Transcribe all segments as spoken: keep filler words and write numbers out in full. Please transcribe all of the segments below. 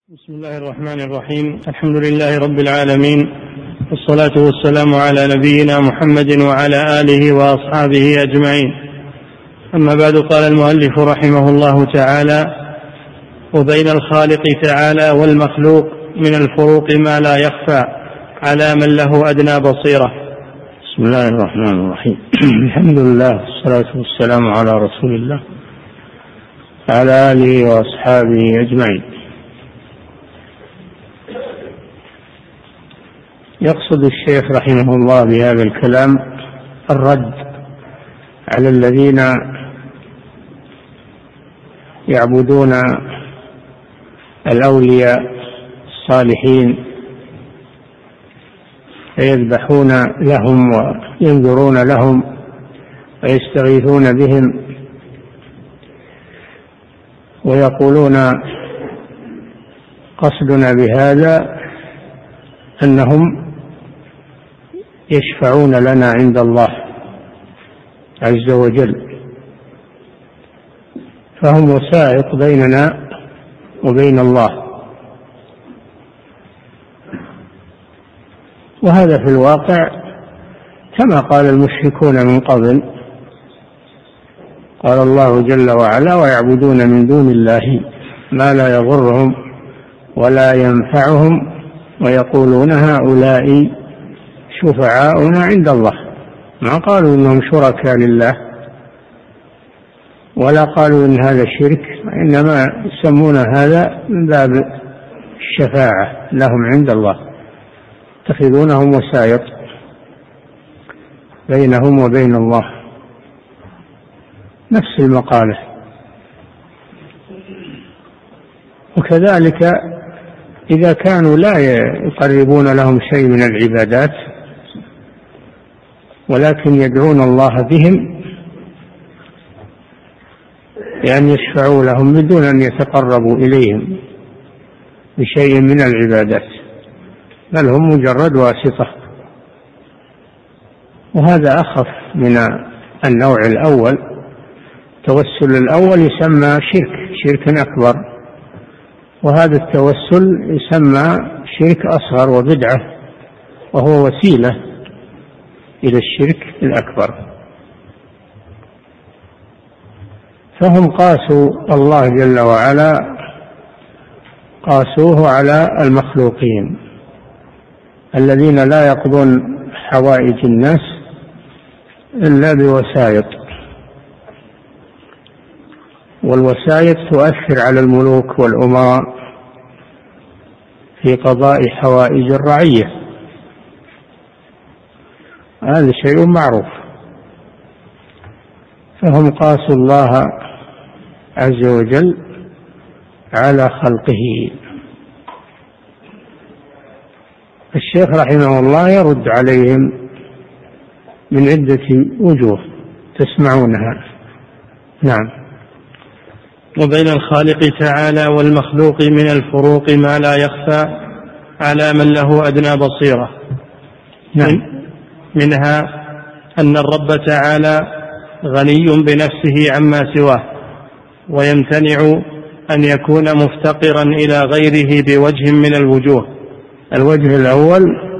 بسم الله الرحمن الرحيم. الحمد لله رب العالمين، والصلاة والسلام على نبينا محمد وعلى آله وأصحابه أجمعين. أما بعد، قال المؤلف رحمه الله تعالى: وبين الخالق تعالى والمخلوق من الفروق ما لا يخفى على من له أدنى بصيرة. بسم الله الرحمن الرحيم. الحمد لله والصلاة والسلام على رسول الله وعلى آله وأصحابه أجمعين. يقصد الشيخ رحمه الله بهذا الكلام الرد على الذين يعبدون الأولياء الصالحين فيذبحون لهم وينذرون لهم ويستغيثون بهم، ويقولون قصدنا بهذا أنهم يشفعون لنا عند الله عز وجل، فهم وسائط بيننا وبين الله. وهذا في الواقع كما قال المشركون من قبل. قال الله جل وعلا: ويعبدون من دون الله ما لا يضرهم ولا ينفعهم ويقولون هؤلاء شفعاؤنا عند الله. ما قالوا إنهم شركاء لله ولا قالوا إن هذا شرك، إنما يسمون هذا من باب الشفاعة لهم عند الله، يتخذونهم وسائط بينهم وبين الله. نفس المقالة. وكذلك إذا كانوا لا يقربون لهم شيء من العبادات ولكن يدعون الله بهم بأن يشفعوا لهم من دون أن يتقربوا إليهم بشيء من العبادات، بل هم مجرد واسطة. وهذا أخف من النوع الأول. التوسل الأول يسمى شرك شرك أكبر، وهذا التوسل يسمى شرك أصغر وبدعة، وهو وسيلة إلى الشرك الأكبر. فهم قاسوا الله جل وعلا، قاسوه على المخلوقين الذين لا يقضون حوائج الناس إلا بوسائط، والوسائط تؤثر على الملوك والأمراء في قضاء حوائج الرعية، هذا شيء معروف. فهم قاسوا الله عز وجل على خلقه. الشيخ رحمه الله يرد عليهم من عدة وجوه تسمعونها. نعم. وبين الخالق تعالى والمخلوق من الفروق ما لا يخفى على من له أدنى بصيرة. نعم. منها أن الرب تعالى غني بنفسه عما سواه، ويمتنع أن يكون مفتقرا إلى غيره بوجه من الوجوه. الوجه الأول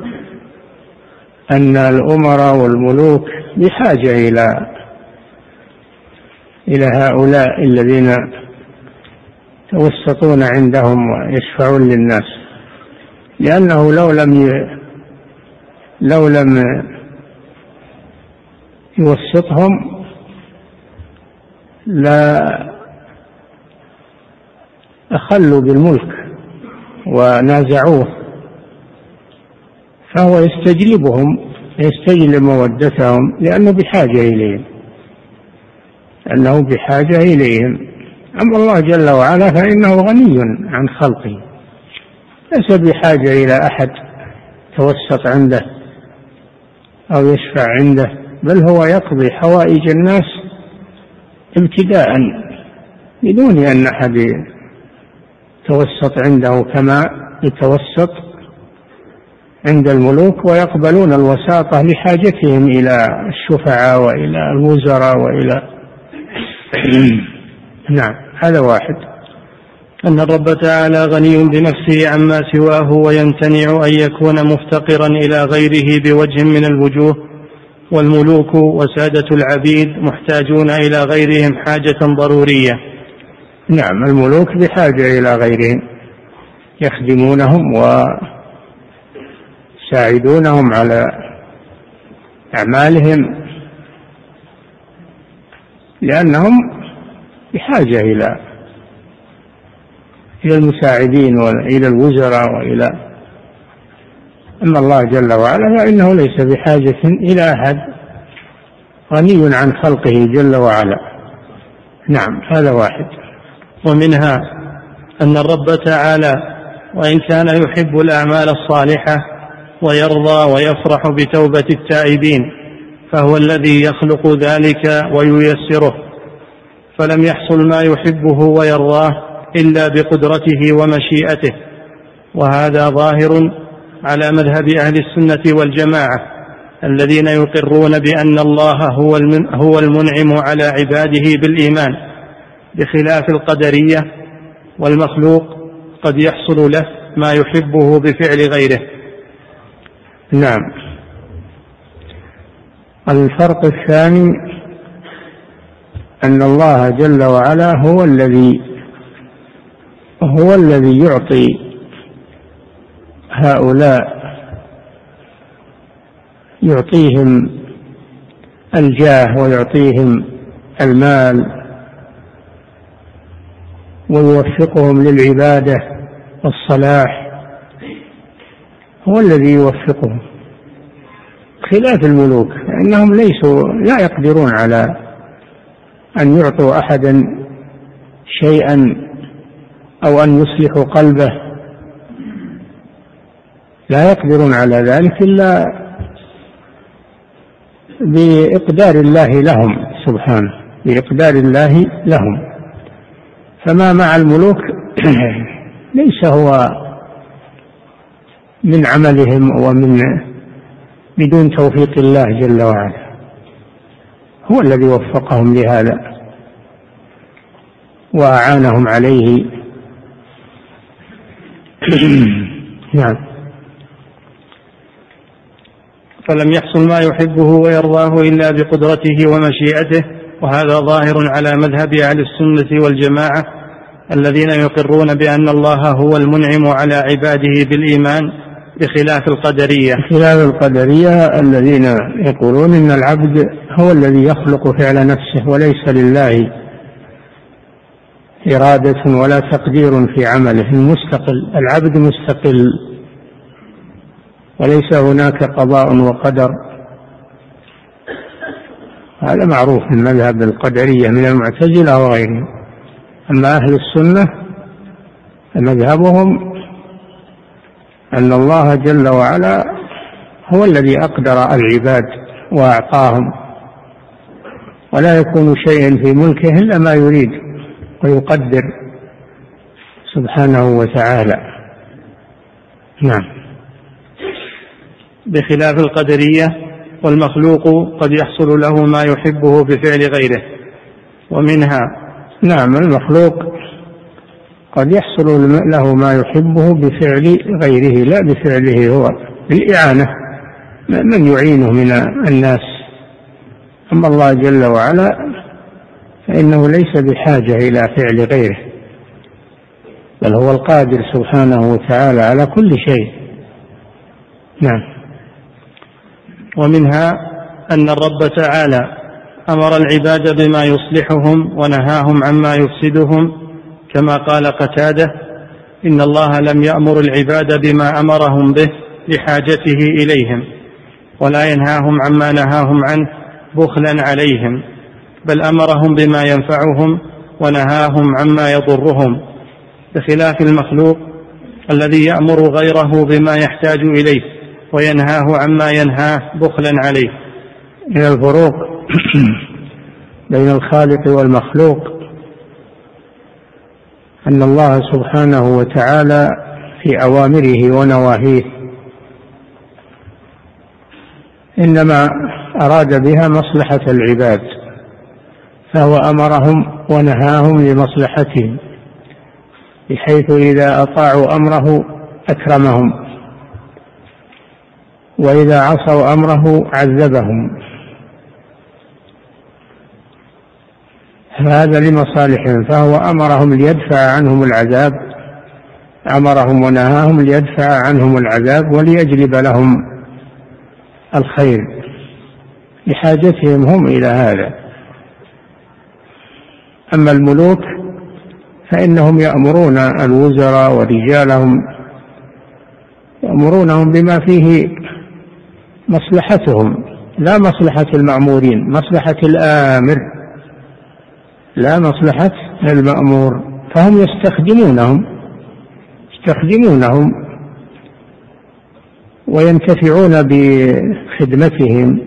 أن الأمراء والملوك بحاجة إلى إلى هؤلاء الذين يتوسطون عندهم ويشفعون للناس، لأنه لو لم ي... لو لم يوسطهم لا أخلوا بالملك ونازعوه، فهو يستجلبهم يستجلب مودتهم لأنه بحاجة إليهم أنه بحاجة إليهم. أما الله جل وعلا فإنه غني عن خلقه، ليس بحاجة إلى أحد توسط عنده أو يشفع عنده، بل هو يقضي حوائج الناس ابتداء بدون أن أحد يتوسط عنده، كما يتوسط عند الملوك ويقبلون الوساطة لحاجتهم إلى الشفعاء وإلى الوزراء وإلى نعم. هذا واحد. أن الرب تعالى غني بنفسه عما سواه، ويمتنع أن يكون مفتقرا إلى غيره بوجه من الوجوه، والملوك وسادة العبيد محتاجون إلى غيرهم حاجة ضرورية. نعم، الملوك بحاجة إلى غيرهم، يخدمونهم ويساعدونهم على أعمالهم، لأنهم بحاجة إلى إلى المساعدين وإلى الوزراء وإلى. أما الله جل وعلا فإنه ليس بحاجة إلى أحد، غني عن خلقه جل وعلا. نعم، هذا واحد. ومنها أن الرب تعالى وإن كان يحب الأعمال الصالحة ويرضى ويفرح بتوبة التائبين، فهو الذي يخلق ذلك وييسره، فلم يحصل ما يحبه ويرضاه إلا بقدرته ومشيئته، وهذا ظاهر على مذهب أهل السنة والجماعة الذين يقرون بأن الله هو المنعم على عباده بالإيمان، بخلاف القدرية، والمخلوق قد يحصل له ما يحبه بفعل غيره. نعم. الفرق الثاني أن الله جل وعلا هو الذي هو الذي يعطي هؤلاء، يعطيهم الجاه ويعطيهم المال ويوفقهم للعبادة والصلاح، هو الذي يوفقهم، خلاف الملوك لأنهم ليسوا لا يقدرون على أن يعطوا أحدا شيئا أو أن يصلحوا قلبه، لا يقدرون على ذلك إلا بإقدار الله لهم سبحانه، بإقدار الله لهم. فما مع الملوك ليس هو من عملهم ومن بدون توفيق الله جل وعلا، هو الذي وفقهم لهذا وأعانهم عليه. نعم. فلم يحصل ما يحبه ويرضاه إلا بقدرته ومشيئته، وهذا ظاهر على مذهب أهل السنة والجماعة الذين يقرون بأن الله هو المنعم على عباده بالإيمان، بخلاف القدرية. بخلاف القدرية الذين يقولون إن العبد هو الذي يخلق فعل نفسه وليس لله إرادة ولا تقدير في عمله، المستقل، العبد مستقل وليس هناك قضاء وقدر. هذا معروف من مذهب القدرية من المعتزلة وغيرهم. أما أهل السنة مذهبهم أن الله جل وعلا هو الذي أقدر العباد وأعطاهم، ولا يكون شيء في ملكه إلا ما يريد ويقدر سبحانه وتعالى. نعم. بخلاف القدرية، والمخلوق قد يحصل له ما يحبه بفعل غيره. ومنها نعم، المخلوق قد يحصل له ما يحبه بفعل غيره لا بفعله هو، بالإعانة، من يعينه من الناس. أما الله جل وعلا فإنه ليس بحاجة إلى فعل غيره، بل هو القادر سبحانه وتعالى على كل شيء. نعم. ومنها أن الرب تعالى أمر العباد بما يصلحهم ونهاهم عما يفسدهم، كما قال قتادة: إن الله لم يأمر العباد بما أمرهم به لحاجته إليهم، ولا ينهاهم عما نهاهم عنه بخلا عليهم، بل أمرهم بما ينفعهم ونهاهم عما يضرهم، بخلاف المخلوق الذي يأمر غيره بما يحتاج إليه وينهاه عما ينهاه بخلا عليه. من الفروق بين الخالق والمخلوق أن الله سبحانه وتعالى في أوامره ونواهيه إنما أراد بها مصلحة العباد، فهو أمرهم ونهاهم لمصلحتهم، بحيث إذا أطاعوا أمره أكرمهم، وإذا عصوا أمره عذبهم. هذا لمصالحهم، فهو أمرهم ليدفع عنهم العذاب، أمرهم ونهاهم ليدفع عنهم العذاب وليجلب لهم الخير لحاجتهم هم إلى هذا. أما الملوك فإنهم يأمرون الوزراء ورجالهم، يأمرونهم بما فيه مصلحتهم لا مصلحة المأمورين، مصلحة الآمر لا مصلحة المأمور، فهم يستخدمونهم يستخدمونهم وينتفعون بخدمتهم.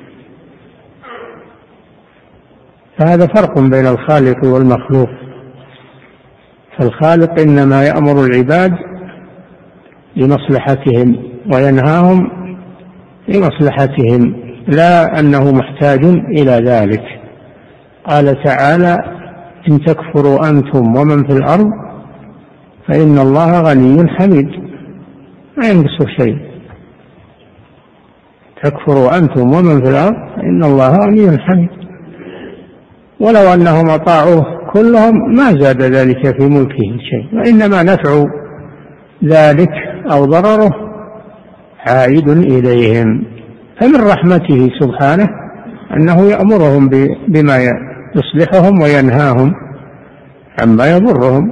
فهذا فرق بين الخالق والمخلوق. فالخالق إنما يأمر العباد لمصلحتهم وينهاهم لمصلحتهم، لا أنه محتاج إلى ذلك. قال تعالى: إن تكفروا أنتم ومن في الأرض فإن الله غني حميد، ما ينقصه شيء. تكفروا أنتم ومن في الأرض فإن الله غني حميد. ولو أنهم أطاعوه كلهم ما زاد ذلك في ملكه شيء، وإنما نفع ذلك أو ضرره عائد إليهم. فمن رحمته سبحانه أنه يأمرهم بما يصلحهم وينهاهم عما يضرهم،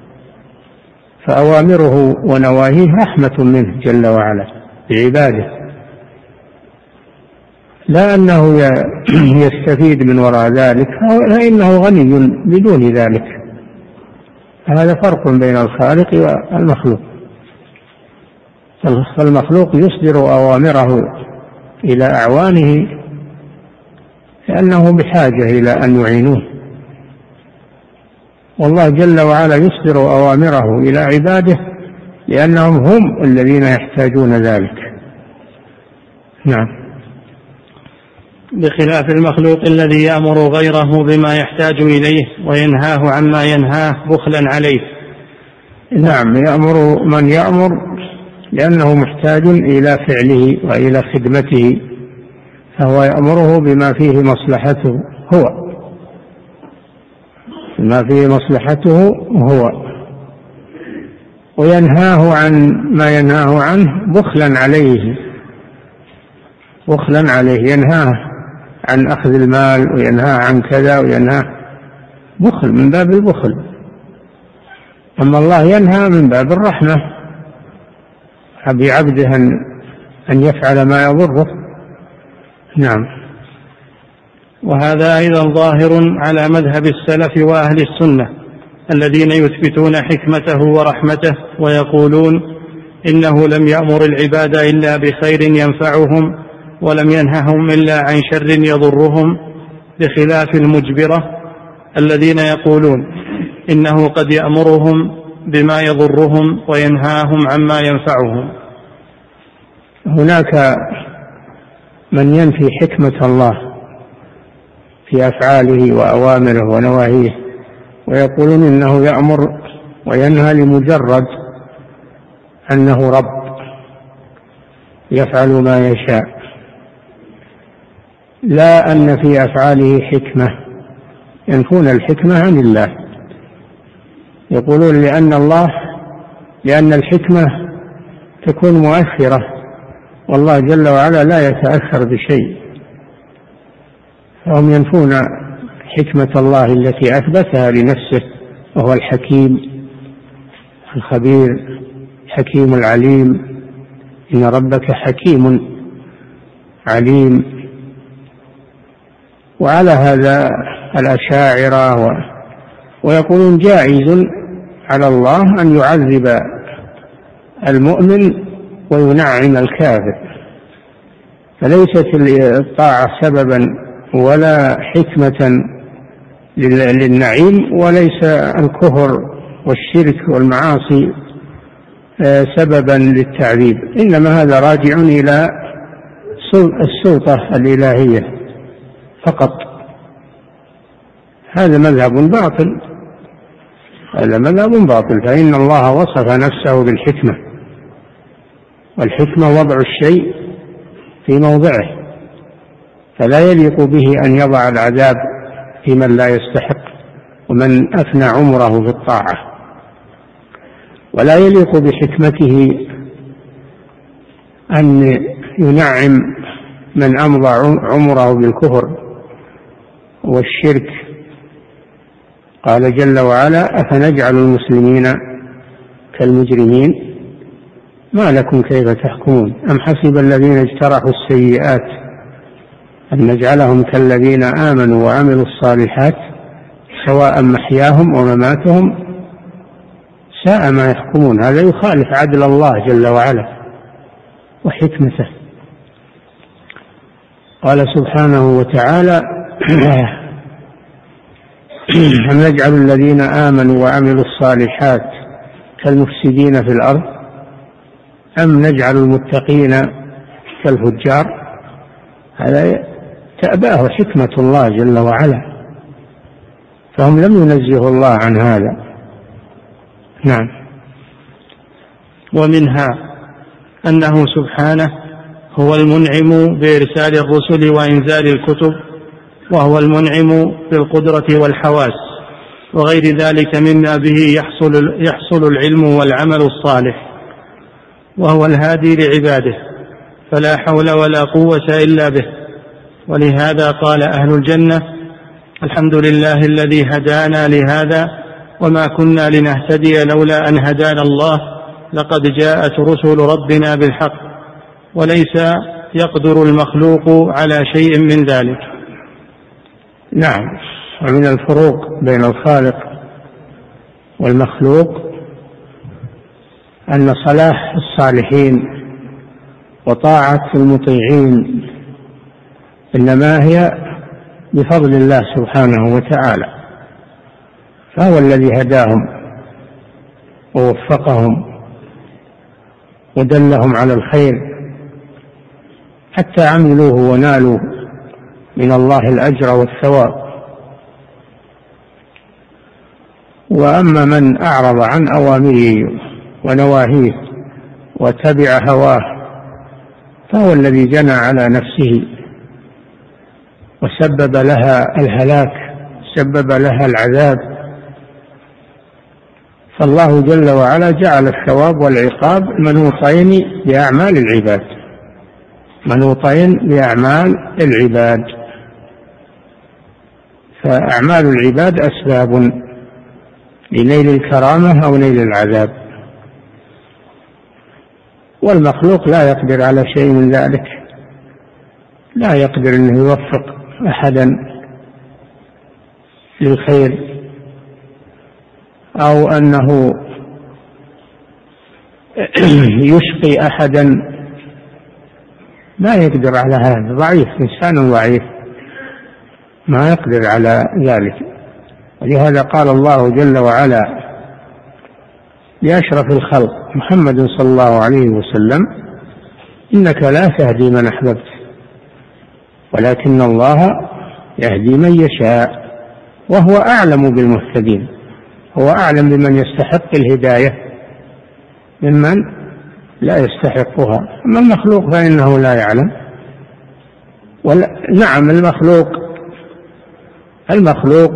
فأوامره ونواهيه رحمة منه جل وعلا بعباده، لا أنه يستفيد من وراء ذلك، فإنه غني بدون ذلك. هذا فرق بين الخالق والمخلوق. فالمخلوق يصدر أوامره إلى أعوانه لأنه بحاجة إلى أن يعينوه، والله جل وعلا يصدر أوامره إلى عباده لأنهم هم الذين يحتاجون ذلك. نعم. بخلاف المخلوق الذي يأمر غيره بما يحتاج إليه وينهاه عما ينهاه بخلا عليه. نعم، يأمر من يأمر لأنه محتاج إلى فعله وإلى خدمته، فهو يأمره بما فيه مصلحته هو بما فيه مصلحته هو وينهاه عن ما ينهاه عنه بخلا عليه بخلا عليه ينهاه عن أخذ المال وينهاه عن كذا وينهاه بخل، من باب البخل. أما الله ينهى من باب الرحمة بعبده أن يفعل ما يضره. نعم. وهذا أيضا ظاهر على مذهب السلف وأهل السنة الذين يثبتون حكمته ورحمته ويقولون إنه لم يأمر العباد إلا بخير ينفعهم ولم ينههم إلا عن شر يضرهم، بخلاف المجبرة الذين يقولون إنه قد يأمرهم بما يضرهم وينهاهم عما ينفعهم. هناك من ينفي حكمة الله في أفعاله وأوامره ونواهيه ويقولون إنه يأمر وينهى لمجرد أنه رب يفعل ما يشاء، لا أن في أفعاله حكمة، ينفون الحكمة عن الله. يقولون لأن الله لأن الحكمة تكون مؤثرة والله جل وعلا لا يتأثر بشيء، فهم ينفون حكمة الله التي أثبتها لنفسه، وهو الحكيم الخبير الحكيم العليم، إن ربك حكيم عليم. وعلى هذا الأشاعرة ويقولون جائز على الله أن يعذب المؤمن وينعم الكافر، فليست الطاعة سببا ولا حكمة للنعيم، وليس الكفر والشرك والمعاصي سببا للتعذيب، إنما هذا راجع إلى السلطة الإلهية فقط. هذا مذهب باطل هذا مذهب باطل، فإن الله وصف نفسه بالحكمة، والحكمة وضع الشيء في موضعه، فلا يليق به أن يضع العذاب في من لا يستحق ومن أفنى عمره في الطاعة، ولا يليق بحكمته أن ينعم من أمضى عمره بالكفر والشرك. قال جل وعلا: أفنجعل المسلمين كالمجرمين ما لكم كيف تحكمون أم حسب الذين اجترحوا السيئات أن نجعلهم كالذين آمنوا وعملوا الصالحات سواء محياهم ومماتهم ساء ما يحكمون. هذا يخالف عدل الله جل وعلا وحكمته. قال سبحانه وتعالى: أم نجعل الذين آمنوا وعملوا الصالحات كالمفسدين في الأرض أم نجعل المتقين كالفجار. هذا تأباه حكمة الله جل وعلا، فهم لم ينزهوا الله عن هذا. نعم. ومنها أنه سبحانه هو المنعم بإرسال الرسل وإنزال الكتب، وهو المنعم بالقدرة والحواس وغير ذلك مما به يحصل, يحصل العلم والعمل الصالح، وهو الهادي لعباده، فلا حول ولا قوة إلا به. ولهذا قال أهل الجنة: الحمد لله الذي هدانا لهذا وما كنا لنهتدي لولا أن هدانا الله لقد جاءت رسل ربنا بالحق، وليس يقدر المخلوق على شيء من ذلك. نعم. ومن الفروق بين الخالق والمخلوق أن صلاح الصالحين وطاعة المطيعين إنما هي بفضل الله سبحانه وتعالى، فهو الذي هداهم ووفقهم ودلهم على الخير حتى عملوه ونالوا من الله الأجر والثواب. وأما من أعرض عن أوامره ونواهيه وتبع هواه فهو الذي جنى على نفسه وسبب لها الهلاك، سبب لها العذاب. فالله جل وعلا جعل الثواب والعقاب منوطين بأعمال العباد، منوطين بأعمال العباد، فأعمال العباد أسباب لنيل الكرامة أو نيل العذاب، والمخلوق لا يقدر على شيء من ذلك، لا يقدر أن يوفق أحدا للخير أو أنه يشقي أحدا، لا يقدر على هذا، ضعيف، إنسان ضعيف ما يقدر على ذلك. ولهذا قال الله جل وعلا لأشرف الخلق محمد صلى الله عليه وسلم: إنك لا تهدي من أحببت ولكن الله يهدي من يشاء وهو أعلم بالمهتدين. هو أعلم بمن يستحق الهداية ممن لا يستحقها. أما المخلوق فإنه لا يعلم. ولا نعم، المخلوق المخلوق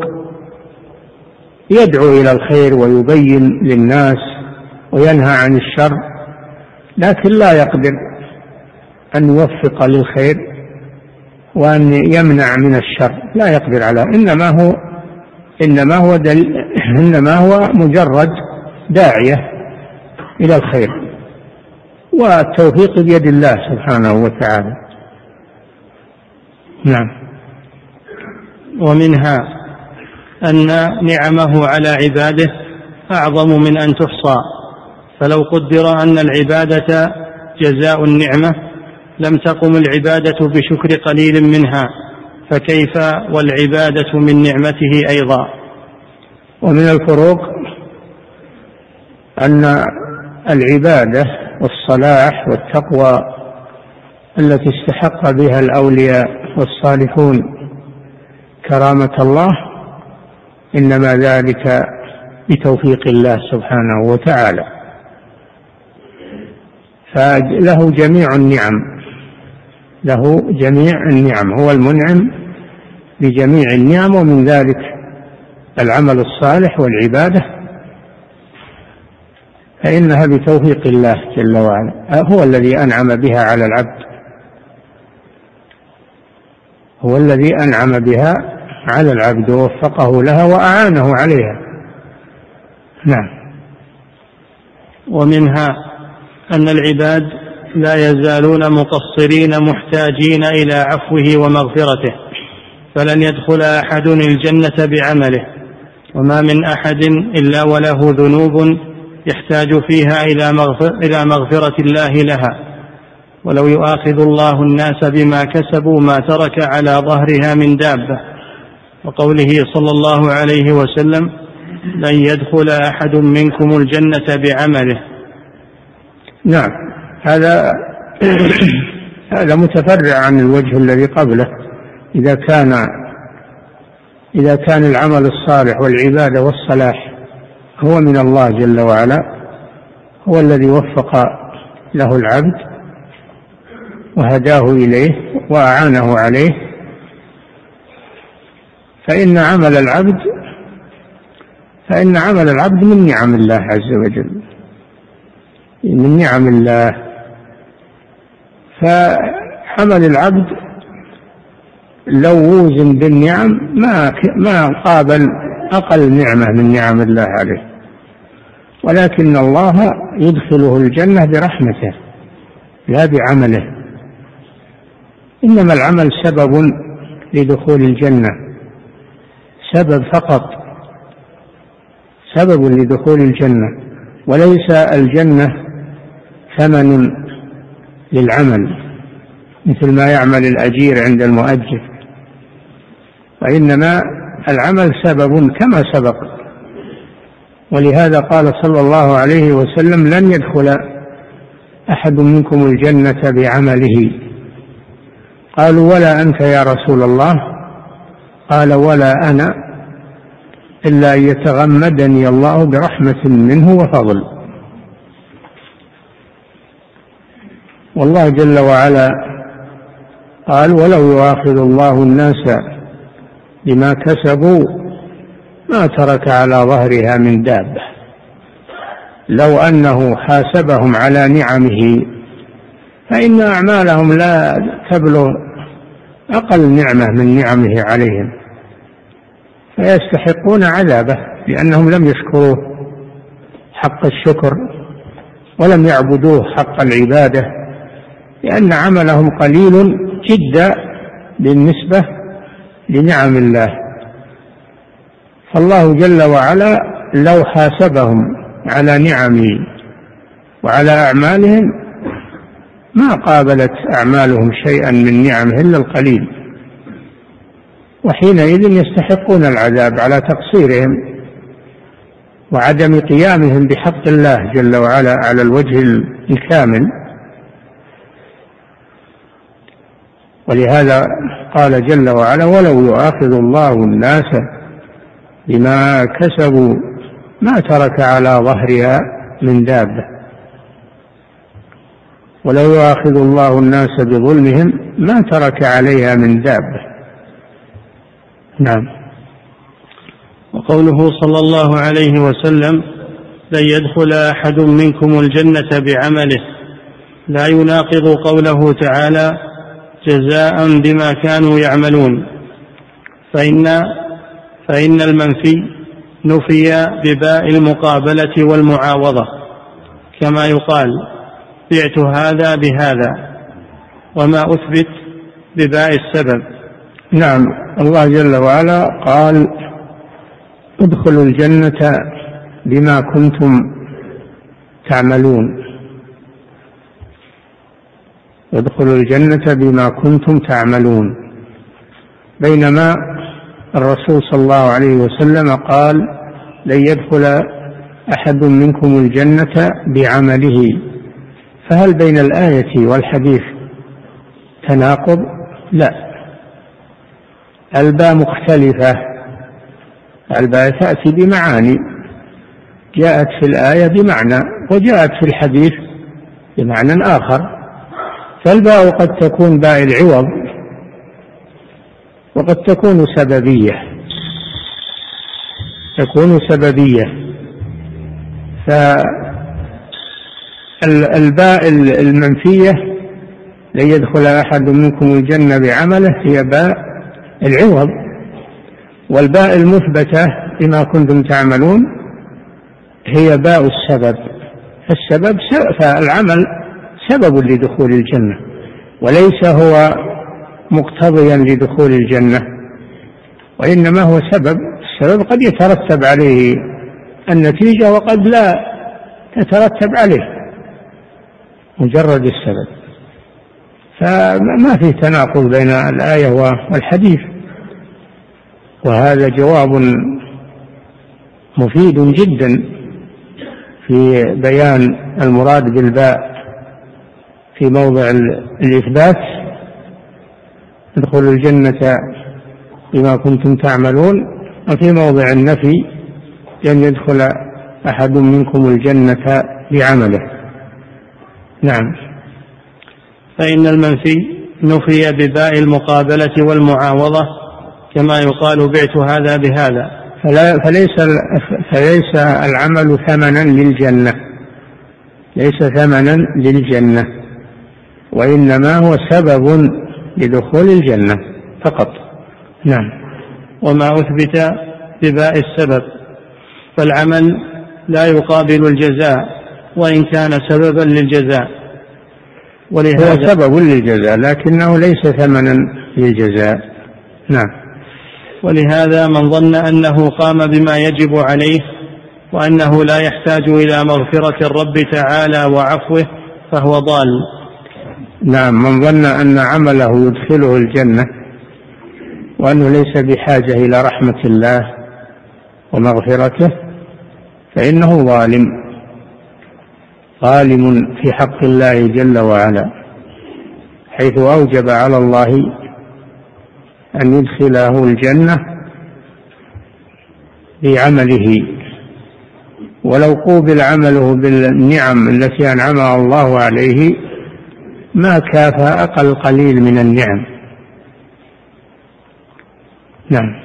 يدعو إلى الخير ويبين للناس وينهى عن الشر، لكن لا يقدر أن يوفق للخير وأن يمنع من الشر، لا يقدر على. إنما هو إنما هو دل إنما هو مجرد داعية إلى الخير، والتوفيق بيد الله سبحانه وتعالى. نعم. ومنها أن نعمه على عباده أعظم من أن تحصى، فلو قدر أن العبادة جزاء النعمة لم تقم العبادة بشكر قليل منها، فكيف والعبادة من نعمته أيضا. ومن الفروق أن العبادة والصلاح والتقوى التي استحق بها الأولياء والصالحون كرامة الله إنما ذلك بتوفيق الله سبحانه وتعالى، فله جميع النعم، له جميع النعم، هو المنعم بجميع النعم، ومن ذلك العمل الصالح والعبادة، فإنها بتوفيق الله جل وعلا، هو الذي أنعم بها على العبد، هو الذي أنعم بها على العبد ووفقه لها وأعانه عليها. نعم. ومنها أن العباد لا يزالون مقصرين محتاجين إلى عفوه ومغفرته، فلن يدخل أحد الجنة بعمله، وما من أحد إلا وله ذنوب يحتاج فيها إلى مغفرة الله لها، ولو يؤاخذ الله الناس بما كسبوا ما ترك على ظهرها من دابة، وقوله صلى الله عليه وسلم لن يدخل أحد منكم الجنة بعمله. نعم، هذا هذا متفرع عن الوجه الذي قبله. إذا كان إذا كان العمل الصالح والعبادة والصلاح هو من الله جل وعلا، هو الذي وفق له العبد وهداه إليه وأعانه عليه، فإن عمل العبد فإن عمل العبد من نعم الله عز وجل، من نعم الله. فعمل العبد لو وزن بالنعم ما ما قابل أقل نعمة من نعم الله عليه، ولكن الله يدخله الجنة برحمته لا بعمله، إنما العمل سبب لدخول الجنة، سبب فقط، سبب لدخول الجنة، وليس الجنة ثمن للعمل مثل ما يعمل الأجير عند المؤجر، وإنما العمل سبب كما سبق. ولهذا قال صلى الله عليه وسلم لن يدخل أحد منكم الجنة بعمله. قالوا ولا أنت يا رسول الله؟ قال ولا أنا إلا أن يتغمدني الله برحمة منه وفضل. والله جل وعلا قال ولو يؤاخذ الله الناس بما كسبوا ما ترك على ظهرها من دابة، لو أنه حاسبهم على نعمه فإن أعمالهم لا تبلغ أقل نعمة من نعمه عليهم، فيستحقون عذابه لأنهم لم يشكروه حق الشكر ولم يعبدوه حق العبادة، لأن عملهم قليل جدا بالنسبة لنعم الله. فالله جل وعلا لو حاسبهم على نعمه وعلى أعمالهم ما قابلت أعمالهم شيئا من نعمه إلا القليل، وحينئذ يستحقون العذاب على تقصيرهم وعدم قيامهم بحق الله جل وعلا على الوجه الكامل. ولهذا قال جل وعلا ولو يؤاخذ الله الناس بما كسبوا ما ترك على ظهرها من دابة، ولو يؤاخذ الله الناس بظلمهم ما ترك عليها من دابة. نعم. وقوله صلى الله عليه وسلم لن يدخل أحد منكم الجنة بعمله لا يناقض قوله تعالى جزاء بما كانوا يعملون، فإن, فإن المنفي نفي بباء المقابلة والمعاوضة، كما يقال بعت هذا بهذا، وما أثبت بباء السبب. نعم، الله جل وعلا قال ادخلوا الجنة بما كنتم تعملون، ادخلوا الجنة بما كنتم تعملون، بينما الرسول صلى الله عليه وسلم قال لن يدخل أحد منكم الجنة بعمله. فهل بين الآية والحديث تناقض؟ لا، الباء مختلفة، الباء تأتي بمعاني، جاءت في الآية بمعنى وجاءت في الحديث بمعنى آخر. فالباء قد تكون باء العوض وقد تكون سببية، تكون سببية. فالباء المنفية لن يدخل أحد منكم الجنة بعمله هي باء العوض، والباء المثبتة بما كنتم تعملون هي باء السبب. السبب فالعمل سبب لدخول الجنة وليس هو مقتضيا لدخول الجنة، وإنما هو سبب. السبب قد يترتب عليه النتيجة وقد لا تترتب عليه، مجرد السبب. فما في تناقض بين الآية والحديث، وهذا جواب مفيد جدا في بيان المراد بالباء في موضع الإثبات ادخلوا الجنة بما كنتم تعملون، وفي موضع النفي لن يدخل أحد منكم الجنة بعمله. نعم. فإن المنفي نفي بباء المقابلة والمعاوضة كما يقال بعت هذا بهذا، فلا فليس فليس العمل ثمنا للجنة، ليس ثمنا للجنة، وإنما هو سبب لدخول الجنة فقط. نعم. وما أثبت بباء السبب فالعمل لا يقابل الجزاء وإن كان سببا للجزاء، ولهذا هو سبب للجزاء لكنه ليس ثمنا للجزاء. نعم. ولهذا من ظن أنه قام بما يجب عليه وأنه لا يحتاج إلى مغفرة الرب تعالى وعفوه فهو ضال. نعم. من ظن أن عمله يدخله الجنة وأنه ليس بحاجة إلى رحمة الله ومغفرته فإنه ظالم، ظالم في حق الله جل وعلا، حيث أوجب على الله أن يدخله الجنة بعمله، ولو قوبل عمله بالنعم التي أنعمها الله عليه ما كافى أقل قليل من النعم. نعم.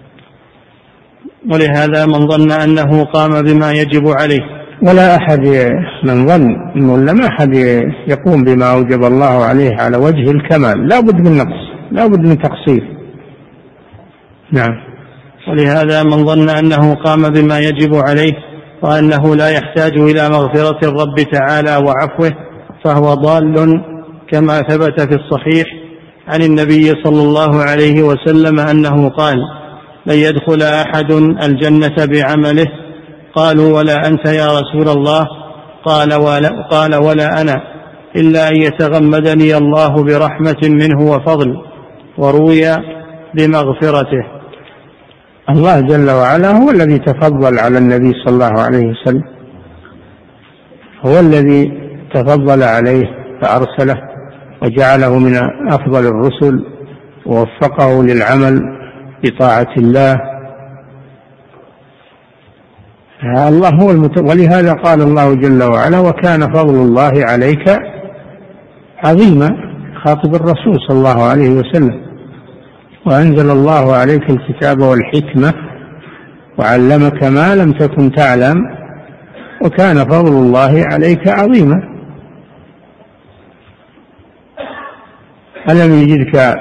ولهذا من ظن أنه قام بما يجب عليه، ولا أحد من ظن إنه لم أحد يقوم بما أوجب الله عليه على وجه الكمال، لا بد من نقص، لا بد من تقصير. نعم. ولهذا من ظن أنه قام بما يجب عليه وأنه لا يحتاج إلى مغفرة الرب تعالى وعفوه فهو ضال، كما ثبت في الصحيح عن النبي صلى الله عليه وسلم أنه قال: لن يدخل أحد الجنة بعمله. قالوا: ولا أنت يا رسول الله؟ قال ولا, قال ولا أنا، إلا أن يتغمدني الله برحمة منه وفضل، وروي بمغفرته. الله جل وعلا هو الذي تفضل على النبي صلى الله عليه وسلم، هو الذي تفضل عليه فأرسله وجعله من أفضل الرسل ووفقه للعمل بطاعة الله. الله هو المت... ولهذا قال الله جل وعلا: وكان فضل الله عليك عظيما، خاطب الرسول صلى الله عليه وسلم: وأنزل الله عليك الكتاب والحكمة وعلمك ما لم تكن تعلم وكان فضل الله عليك عظيما. ألم يجدك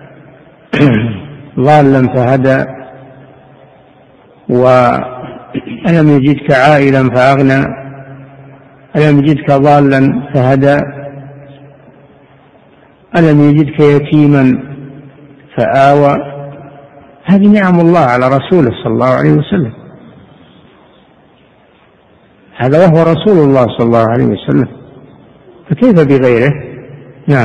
ضالا فهدى، وألم يجدك عائلا فأغنى، ألم يجدك ضالا فهدى، ألم يجدك يتيما فآوى. هذه نعم الله على رسوله صلى الله عليه وسلم، هذا وهو رسول الله صلى الله عليه وسلم، فكيف بغيره؟ نعم.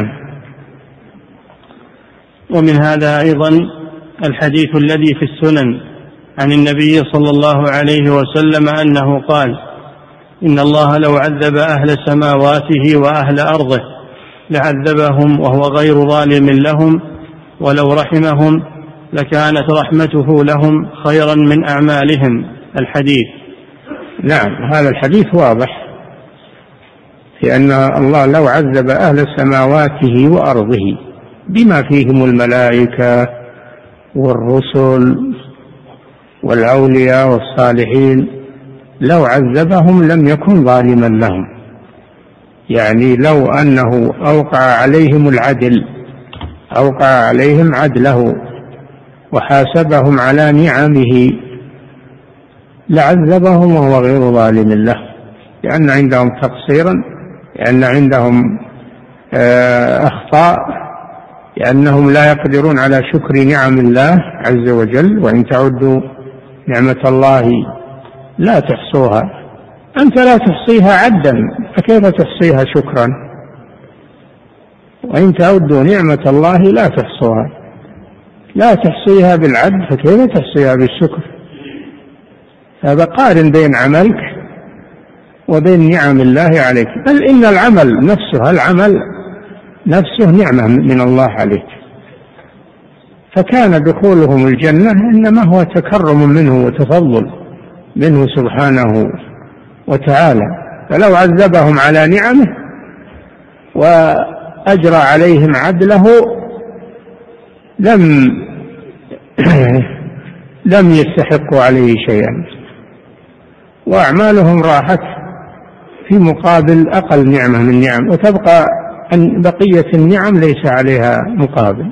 ومن هذا أيضا الحديث الذي في السنن عن النبي صلى الله عليه وسلم أنه قال: إن الله لو عذب أهل سماواته وأهل أرضه لعذبهم وهو غير ظالم لهم، ولو رحمهم لكانت رحمته لهم خيرا من أعمالهم. الحديث. نعم هذا الحديث واضح في أن الله لو عذب أهل سماواته وأرضه بما فيهم الملائكة والرسل والأولياء والصالحين لو عذبهم لم يكن ظالما لهم، يعني لو أنه أوقع عليهم العدل أوقع عليهم عدله وحاسبهم على نعمه لعذبهم وهو غير ظالم له، لأن عندهم تقصيرا، لأن عندهم أخطاء، لأنهم لا يقدرون على شكر نعم الله عز وجل. وإن تعدوا نعمة الله لا تحصوها، أنت لا تحصيها عدا فكيف تحصيها شكرا؟ وإن تعدوا نعمة الله لا تحصوها، لا تحصيها بالعد فكيف تحصيها بالشكر؟ فبقارن بين عملك وبين نعم الله عليك، بل إن العمل نفسه العمل نفسه نعمة من الله عليك، فكان دخولهم الجنة إنما هو تكرم منه وتفضل منه سبحانه وتعالى. فلو عذبهم على نعمه وأجرى عليهم عدله لم لم يستحقوا عليه شيئا، وأعمالهم راحت في مقابل أقل نعمة من نعم، وتبقى أن بقية النعم ليس عليها مقابل،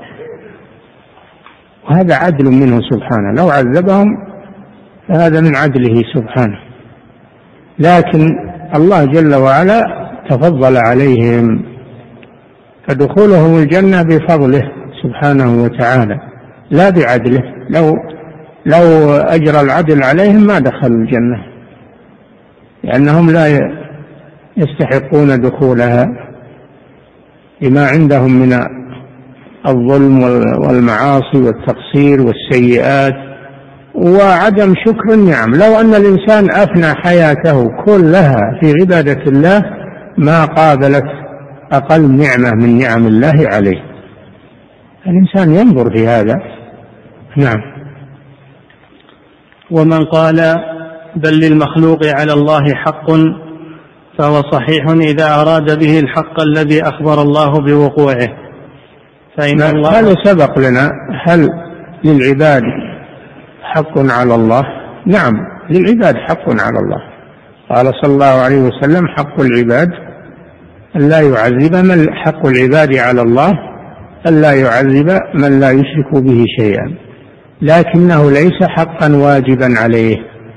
وهذا عدل منه سبحانه. لو عذبهم فهذا من عدله سبحانه، لكن الله جل وعلا تفضل عليهم، فدخولهم الجنة بفضله سبحانه وتعالى لا بعدله. لو لو أجرى العدل عليهم ما دخلوا الجنة، لأنهم لا يستحقون دخولها لما عندهم من الظلم والمعاصي والتقصير والسيئات وعدم شكر النعم. لو أن الإنسان أفنى حياته كلها في عبادة الله ما قابلت أقل نعمة من نعم الله عليه. الإنسان ينظر في هذا. نعم. ومن قال بل للمخلوق على الله حق فهو صحيح إذا أراد به الحق الذي أخبر الله بوقوعه. فإن الله هل سبق لنا هل للعباد حق على الله؟ نعم للعباد حق على الله. قال صلى الله عليه وسلم حق العباد أن لا يعذب من حق العباد على الله أن لا يعذب من لا يشرك به شيئا، لكنه ليس حقا واجبا عليه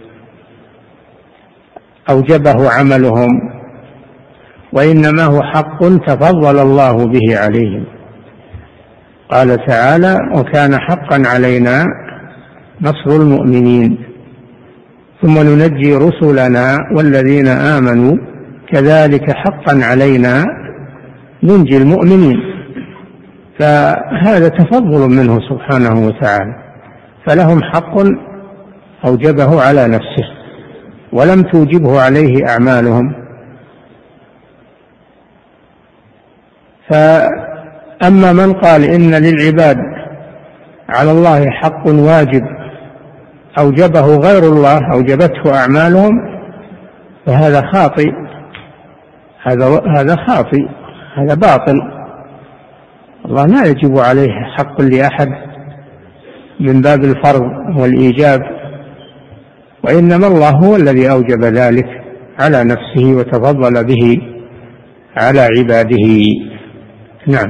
أوجبه عملهم، وإنما هو حق تفضل الله به عليهم. قال تعالى وكان حقا علينا نصر المؤمنين ثم ننجي رسلنا والذين آمنوا كذلك حقا علينا ننجي المؤمنين. فهذا تفضل منه سبحانه وتعالى، فلهم حق أوجبه على نفسه ولم توجبه عليه أعمالهم. فأما من قال إن للعباد على الله حق واجب أوجبه غير الله أوجبته أعمالهم فهذا خاطئ، هذا هذا خاطئ، هذا باطل. الله لا يجب عليه حق لأحد من باب الفرض والإيجاب، وإنما الله هو الذي أوجب ذلك على نفسه وتفضل به على عباده. نعم.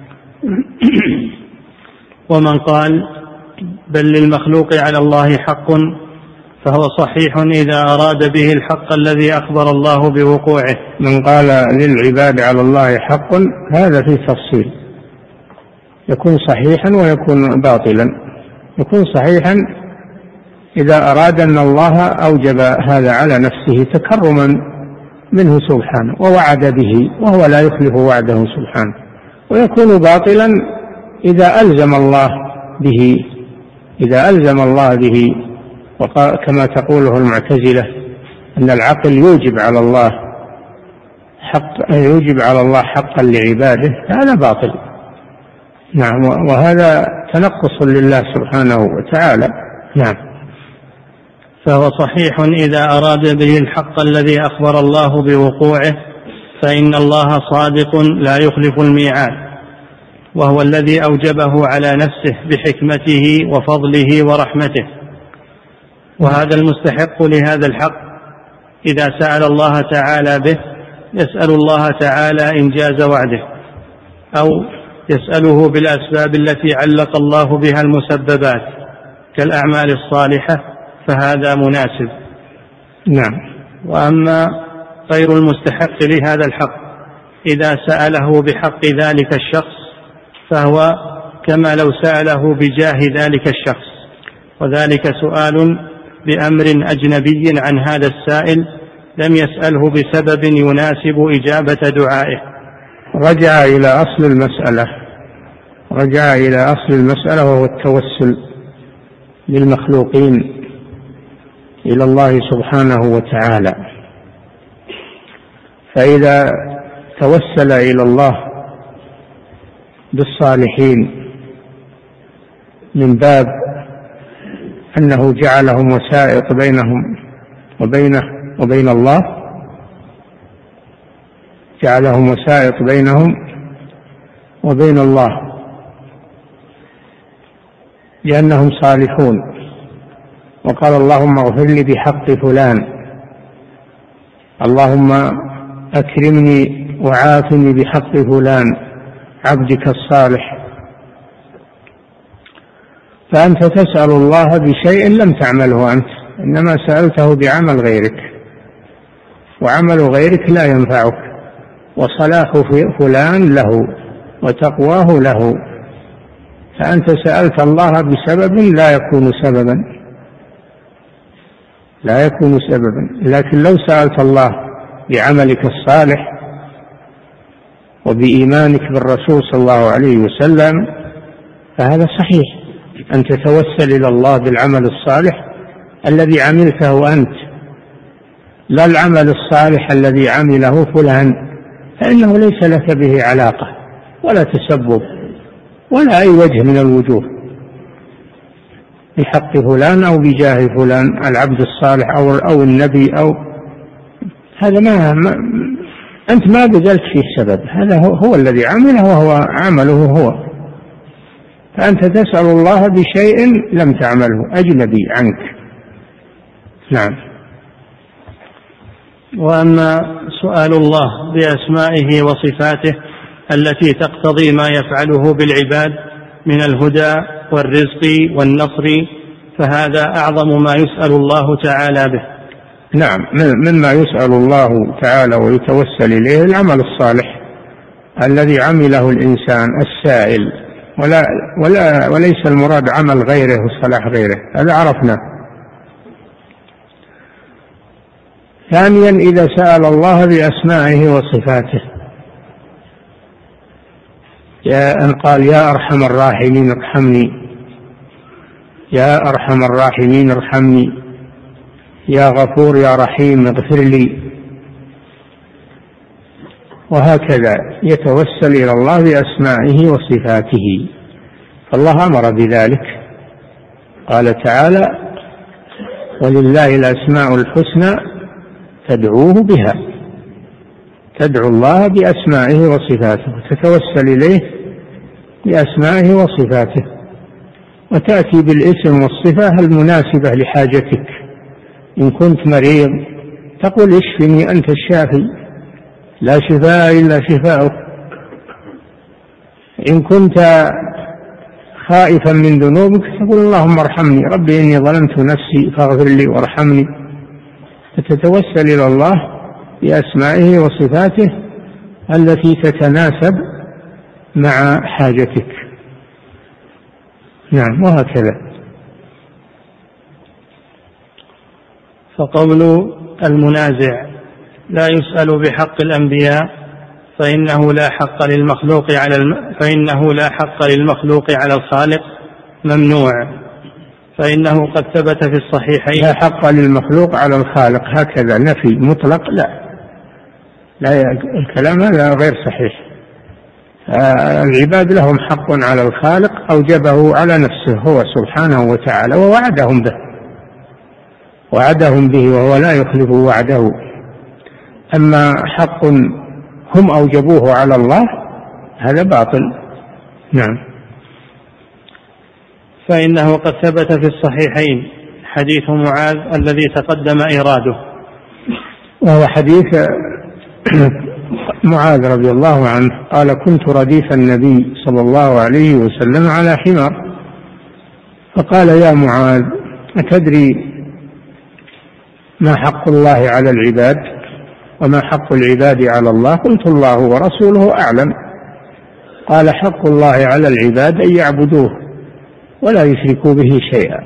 ومن قال بل للمخلوق على الله حق فهو صحيح إذا أراد به الحق الذي أخبر الله بوقوعه. من قال للعباد على الله حق هذا في تفصيل، يكون صحيحا ويكون باطلا. يكون صحيحا إذا أراد أن الله أوجب هذا على نفسه تكرما منه سبحانه ووعد به وهو لا يخلف وعده سبحانه، ويكون باطلا إذا ألزم الله به إذا ألزم الله به كما تقوله المعتزلة أن العقل يوجب على الله حق يوجب على الله حقا لعباده، هذا باطل. نعم، وهذا تنقص لله سبحانه وتعالى. نعم. فهو صحيح إذا أراد به الحق الذي أخبر الله بوقوعه، فإن الله صادق لا يخلف الميعاد، وهو الذي أوجبه على نفسه بحكمته وفضله ورحمته. وهذا المستحق لهذا الحق إذا سأل الله تعالى به يسأل الله تعالى إنجاز وعده، أو يسأله بالأسباب التي علق الله بها المسببات كالأعمال الصالحة، فهذا مناسب. نعم. وأما غير المستحق لهذا الحق إذا سأله بحق ذلك الشخص فهو كما لو سأله بجاه ذلك الشخص، وذلك سؤال بأمر أجنبي عن هذا السائل لم يسأله بسبب يناسب إجابة دعائه. رجع إلى أصل المسألة رجع إلى أصل المسألة وهو التوسل للمخلوقين إلى الله سبحانه وتعالى. فإذا توسل إلى الله بالصالحين من باب أنه جعلهم وسائط بينهم وبينه وبين الله، جعلهم وسائط بينهم وبين الله لأنهم صالحون، وقال اللهم اغفر لي بحق فلان، اللهم أكرمني وعافني بحق فلان عبدك الصالح. فأنت تسأل الله بشيء لم تعمله أنت، إنما سألته بعمل غيرك، وعمل غيرك لا ينفعك، وصلاح فلان له وتقواه له، فأنت سألت الله بسبب لا يكون سببا لا يكون سببا لكن لو سألت الله بعملك الصالح وبإيمانك بالرسول صلى الله عليه وسلم فهذا صحيح، أن تتوسل إلى الله بالعمل الصالح الذي عملته أنت، لا العمل الصالح الذي عمله فلان، فإنه ليس لك به علاقة ولا تسبب ولا أي وجه من الوجوه بحق فلان أو بجاه فلان العبد الصالح أو, أو النبي أو هذا ما, ما أنت ما بذلك فيه سبب، هذا هو, هو الذي عمله وهو عمله هو، فأنت تسأل الله بشيء لم تعمله أجنبي عنك. نعم. وأما سؤال الله بأسمائه وصفاته التي تقتضي ما يفعله بالعباد من الهدى والرزق والنصر فهذا أعظم ما يسأل الله تعالى به. نعم، مما يسأل الله تعالى ويتوسل إليه العمل الصالح الذي عمله الإنسان السائل، ولا, ولا وليس المراد عمل غيره وصلاح غيره، هذا عرفنا. ثانيا إذا سأل الله بأسمائه وصفاته يا أن قال يا أرحم الراحمين ارحمني، يا أرحم الراحمين ارحمني، يا غفور يا رحيم اغفر لي، وهكذا يتوسل إلى الله بأسمائه وصفاته، فالله أمر بذلك، قال تعالى ولله الأسماء الحسنى تدعوه بها، تدعو الله بأسمائه وصفاته وتتوسل إليه بأسمائه وصفاته، وتأتي بالاسم والصفة المناسبة لحاجتك. إن كنت مريض تقول اشفني أنت الشافي لا شفاء إلا شفاؤك، إن كنت خائفا من ذنوبك تقول اللهم ارحمني ربي إني ظلمت نفسي فاغفر لي وارحمني، فتتوسل إلى الله بأسمائه وصفاته التي تتناسب مع حاجتك. نعم، وهكذا. فقول المنازع لا يسأل بحق الأنبياء فإنه لا حق للمخلوق على الم... فإنه لا حق للمخلوق على الخالق ممنوع، فإنه قد ثبت في الصحيحين لا حق للمخلوق على الخالق، هكذا نفي مطلق، لا لا الكلام هذا غير صحيح. العباد لهم حق على الخالق أوجبه على نفسه هو سبحانه وتعالى ووعدهم به، وعدهم به وهو لا يخلف وعده. أما حق هم أوجبوه على الله هذا باطل. نعم. فإنه قد ثبت في الصحيحين حديث معاذ الذي تقدم إيراده، وهو حديث معاذ رضي الله عنه قال: كنت رديف النبي صلى الله عليه وسلم على حمار، فقال: يا معاذ، أتدري ما حق الله على العباد وما حق العباد على الله؟ قلت: الله ورسوله أعلم. قال: حق الله على العباد أن يعبدوه ولا يشركوا به شيئا،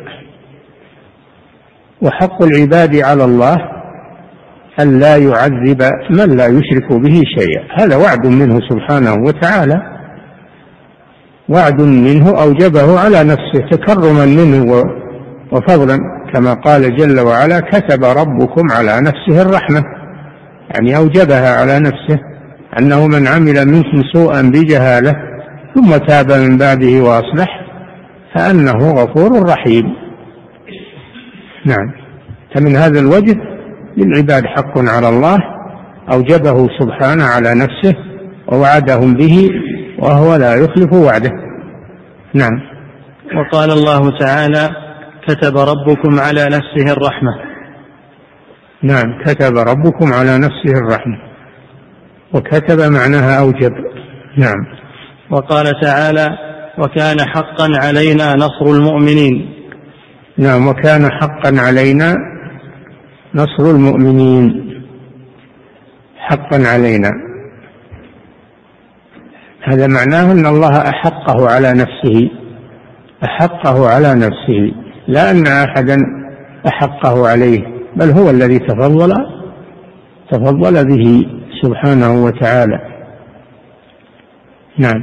وحق العباد على الله أن لا يعذب من لا يشرك به شيئا. هذا وعد منه سبحانه وتعالى، وعد منه أوجبه على نفسه تكرما منه وفضلا، كما قال جل وعلا: كتب ربكم على نفسه الرحمة، يعني أوجبها على نفسه أنه من عمل منكم سوءا بجهالة ثم تاب من بعده وأصلح فأنه غفور رحيم. نعم. فمن هذا الوجه للعباد حق على الله أوجبه سبحانه على نفسه ووعدهم به وهو لا يخلف وعده. نعم. وقال الله تعالى: كتب ربكم على نفسه الرحمة. نعم، كتب ربكم على نفسه الرحمة، وكتب معناها أوجب. نعم. وقال تعالى: وكان حقا علينا نصر المؤمنين. نعم، وكان حقا علينا نصر المؤمنين. حقا علينا هذا معناه أن الله أحقه على نفسه، أحقه على نفسه، لا أن أحدا أحقه عليه، بل هو الذي تفضل تفضل به سبحانه وتعالى. نعم.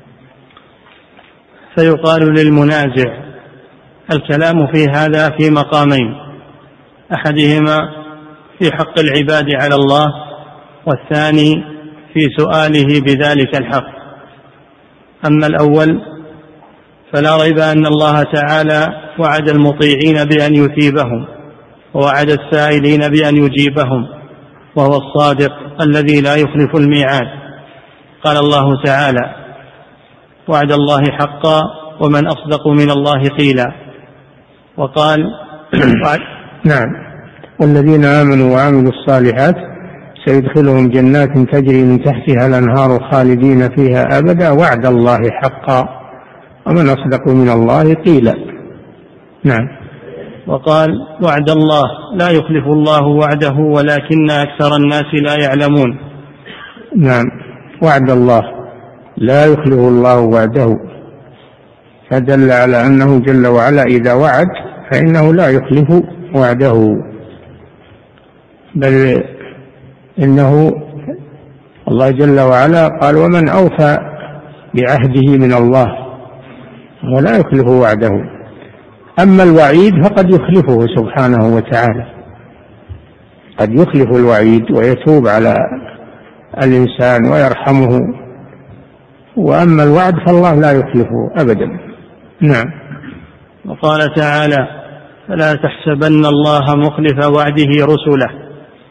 فيقال للمنازع: الكلام في هذا في مقامين، أحدهما في حق العباد على الله، والثاني في سؤاله بذلك الحق. أما الأول فلا ريب أن الله تعالى وعد المطيعين بأن يثيبهم، ووعد السائلين بأن يجيبهم، وهو الصادق الذي لا يخلف الميعاد. قال الله تعالى: وعد الله حقا ومن أصدق من الله قيلا. وقال: نعم، والذين آمنوا وعملوا الصالحات سيدخلهم جنات تجري من تحتها الأنهار خالدين فيها أبدا وعد الله حقا ومن أصدق من الله قيلا. نعم. وقال: وعد الله لا يخلف الله وعده ولكن أكثر الناس لا يعلمون. نعم، وعد الله لا يخلف الله وعده، فدل على أنه جل وعلا إذا وعد فإنه لا يخلف وعده، بل إنه الله جل وعلا قال: ومن أوفى بعهده من الله ولا يخلف وعده. أما الوعيد فقد يخلفه سبحانه وتعالى، قد يخلف الوعيد ويتوب على الإنسان ويرحمه، وأما الوعد فالله لا يخلفه أبدا. نعم. وقال تعالى: فلا تحسبن الله مخلف وعده رسله.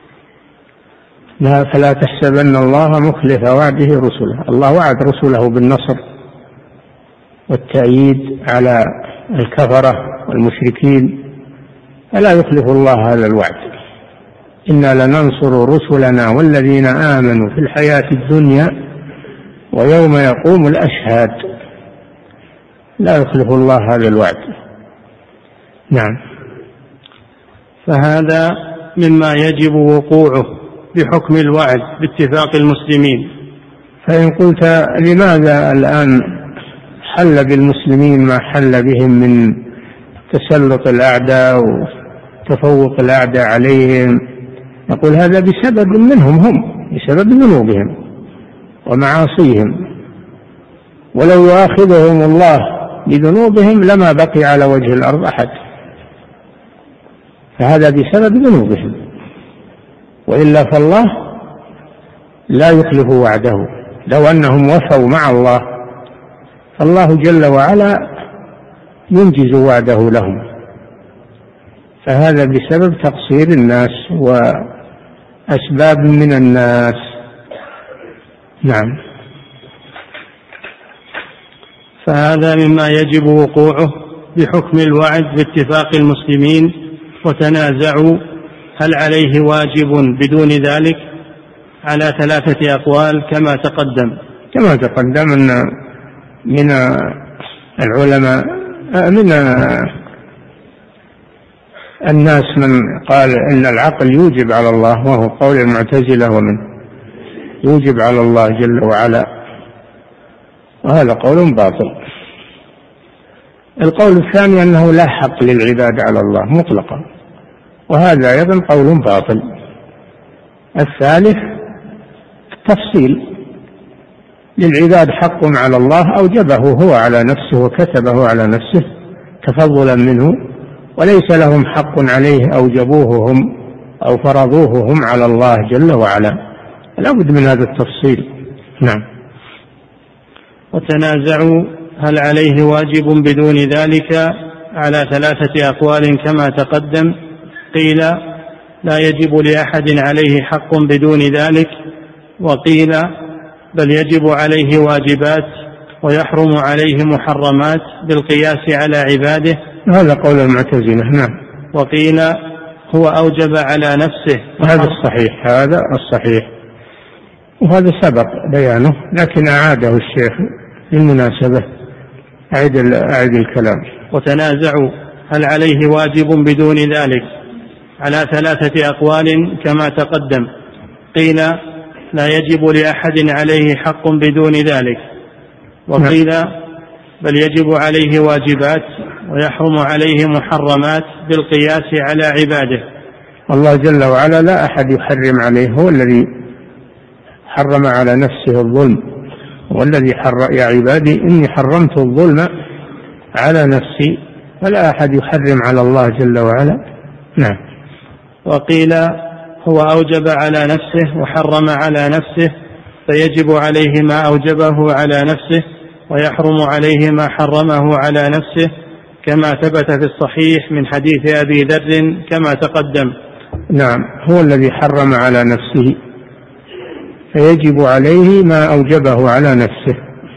لا، فلا تحسبن الله مخلف وعده رسله. الله وعد رسله بالنصر والتأييد على الكفرة والمشركين، فلا يخلف الله هذا الوعد. إنا لننصر رسلنا والذين آمنوا في الحياة الدنيا ويوم يقوم الأشهاد. لا يخلف الله هذا الوعد. نعم. فهذا مما يجب وقوعه بحكم الوعد باتفاق المسلمين. فإن قلت لماذا الآن حل بالمسلمين ما حل بهم من تسلط الأعداء وتفوق الأعداء عليهم، نقول هذا بسبب منهم هم، بسبب ذنوبهم ومعاصيهم، ولو يؤاخذهم الله بذنوبهم لما بقي على وجه الأرض أحد، فهذا بسبب ذنوبهم، وإلا فالله لا يخلف وعده. لو أنهم وفوا مع الله فالله جل وعلا ينجز وعده لهم، فهذا بسبب تقصير الناس وأسباب من الناس. نعم. فهذا مما يجب وقوعه بحكم الوعد باتفاق المسلمين، وتنازعوا هل عليه واجب بدون ذلك على ثلاثة أقوال كما تقدم. كما تقدم أن من العلماء من الناس من قال إن العقل يوجب على الله، وهو قول المعتزلة، ومن يوجب على الله جل وعلا، وهذا قول باطل. القول الثاني أنه لا حق للعباد على الله مطلقا، وهذا أيضا قول باطل. الثالث التفصيل، للعباد حق على الله أوجبه هو على نفسه وكتبه على نفسه تفضلا منه، وليس لهم حق عليه أوجبوه هم أو فرضوه هم على الله جل وعلا. لا بد من هذا التفصيل. نعم. وتنازعوا هل عليه واجب بدون ذلك على ثلاثة أقوال كما تقدم. قيل لا يجب لأحد عليه حق بدون ذلك، وقيل بل يجب عليه واجبات ويحرم عليه محرمات بالقياس على عباده. هذا قول المعتزلة. نعم. وقيل هو أوجب على نفسه. هذا الصحيح، هذا الصحيح، وهذا سبق بيانه لكن أعاده الشيخ للمناسبة. أعيد أعيد الكلام. وتنازعوا هل عليه واجب بدون ذلك على ثلاثة أقوال كما تقدم. قيل لا يجب لأحد عليه حق بدون ذلك، وقيل بل يجب عليه واجبات ويحرم عليه محرمات بالقياس على عباده. الله جل وعلا لا أحد يحرم عليه، هو الذي حرم على نفسه الظلم، والذي حرم يا عبادي إني حرمت الظلم على نفسي، فلا أحد يحرم على الله جل وعلا. نعم. وقيل هو أوجب على نفسه وحرم على نفسه، فيجب عليه ما أوجبه على نفسه ويحرم عليه ما حرمه على نفسه، كما ثبت في الصحيح من حديث أبي ذر كما تقدم. نعم. هو الذي حرم على نفسه فيجب عليه ما أوجبه على نفسه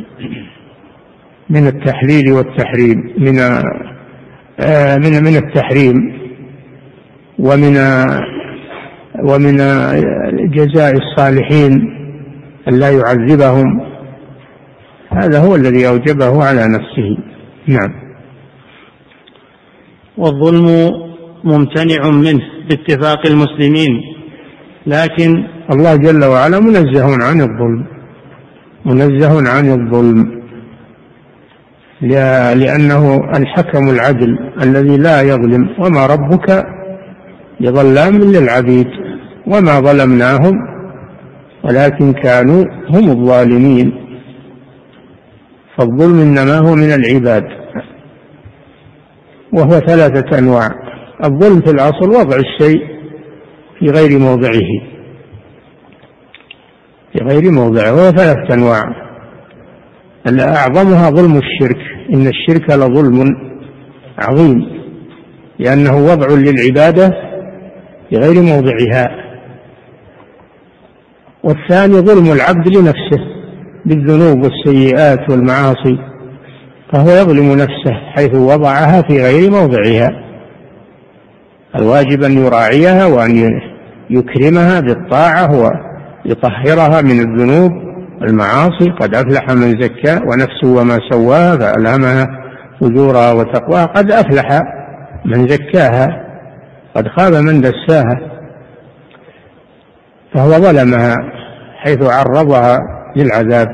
من التحليل والتحريم، من آه من من التحريم ومن ومن جزاء الصالحين أن لا يعذبهم. هذا هو الذي أوجبه على نفسه. نعم. والظلم ممتنع منه باتفاق المسلمين، لكن الله جل وعلا منزه عن الظلم، منزه عن الظلم، لأنه الحكم العدل الذي لا يظلم. وما ربك بظلام للعبيد، وما ظلمناهم ولكن كانوا هم الظالمين. فالظلم إنما هو من العباد، وهو ثلاثة أنواع. الظلم في الأصل وضع الشيء في غير موضعه، في غير موضعه، وهو ثلاثة أنواع. أعظمها ظلم الشرك، إن الشرك لظلم عظيم، لأنه وضع للعبادة في غير موضعها. والثاني ظلم العبد لنفسه بالذنوب والسيئات والمعاصي، فهو يظلم نفسه حيث وضعها في غير موضعها. الواجب أن يراعيها وأن يكرمها بالطاعة ويطهرها من الذنوب والمعاصي. قد أفلح من زكاها ونفسه وما سواها فألهمها فجورها وتقواها. قد أفلح من زكاها، قد خاب من دساها. فهو ظلمها حيث عرضها للعذاب.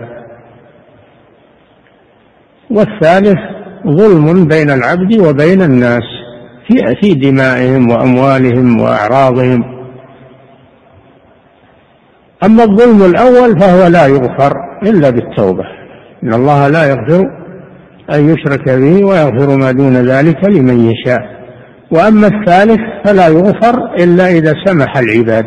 والثالث ظلم بين العبد وبين الناس في في دمائهم وأموالهم وأعراضهم. أما الظلم الأول فهو لا يغفر إلا بالتوبة، إن الله لا يغفر أن يشرك به ويغفر ما دون ذلك لمن يشاء. وأما الثالث فلا يغفر إلا إذا سمح العباد.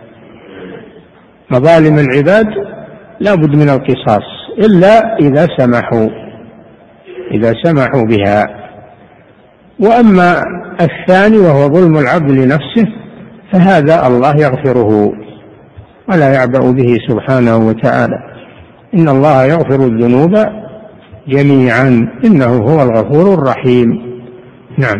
مظالم العباد لا بد من القصاص إلا إذا سمحوا إذا سمحوا بها. وأما الثاني وهو ظلم العبد لنفسه فهذا الله يغفره ولا يعبأ به سبحانه وتعالى. إن الله يغفر الذنوب جميعا إنه هو الغفور الرحيم. نعم.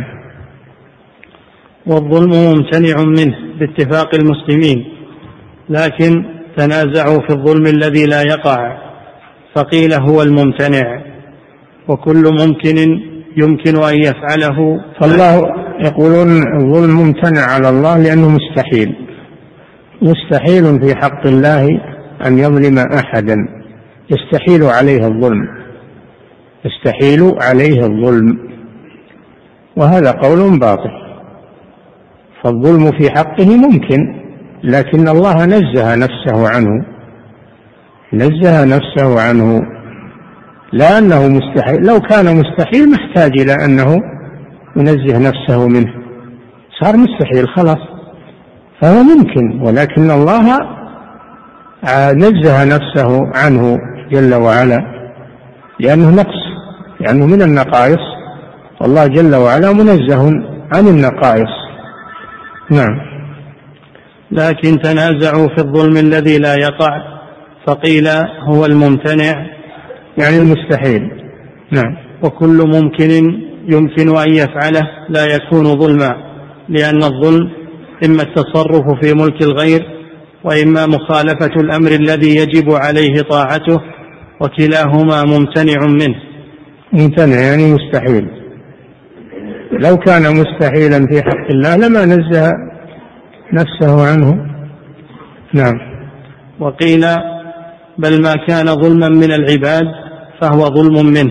والظلم ممتنع منه باتفاق المسلمين، لكن تنازعوا في الظلم الذي لا يقع فقيل هو الممتنع، وكل ممكن يمكن أن يفعله. فالله يقولون الظلم ممتنع على الله لأنه مستحيل مستحيل في حق الله أن يظلم أحدا، يستحيل عليه الظلم يستحيل عليه الظلم وهذا قول باطل. فالظلم في حقه ممكن، لكن الله نزه نفسه عنه نزه نفسه عنه لا أنه مستحيل. لو كان مستحيل ما احتاج إلى أنه ينزه نفسه منه، صار مستحيل خلاص، فهو ممكن، ولكن الله نزه نفسه عنه جل وعلا لأنه نقص، لأنه من النقائص، والله جل وعلا منزه عن النقائص. نعم. لكن تنازعوا في الظلم الذي لا يقع فقيل هو الممتنع يعني المستحيل. نعم. وكل ممكن يمكن أن يفعله لا يكون ظلما، لأن الظلم إما التصرف في ملك الغير وإما مخالفة الأمر الذي يجب عليه طاعته، وكلاهما ممتنع منه. ممتنع يعني مستحيل. لو كان مستحيلا في حق الله لما نزه نفسه عنه. نعم. وقيل بل ما كان ظلما من العباد فهو ظلم منه.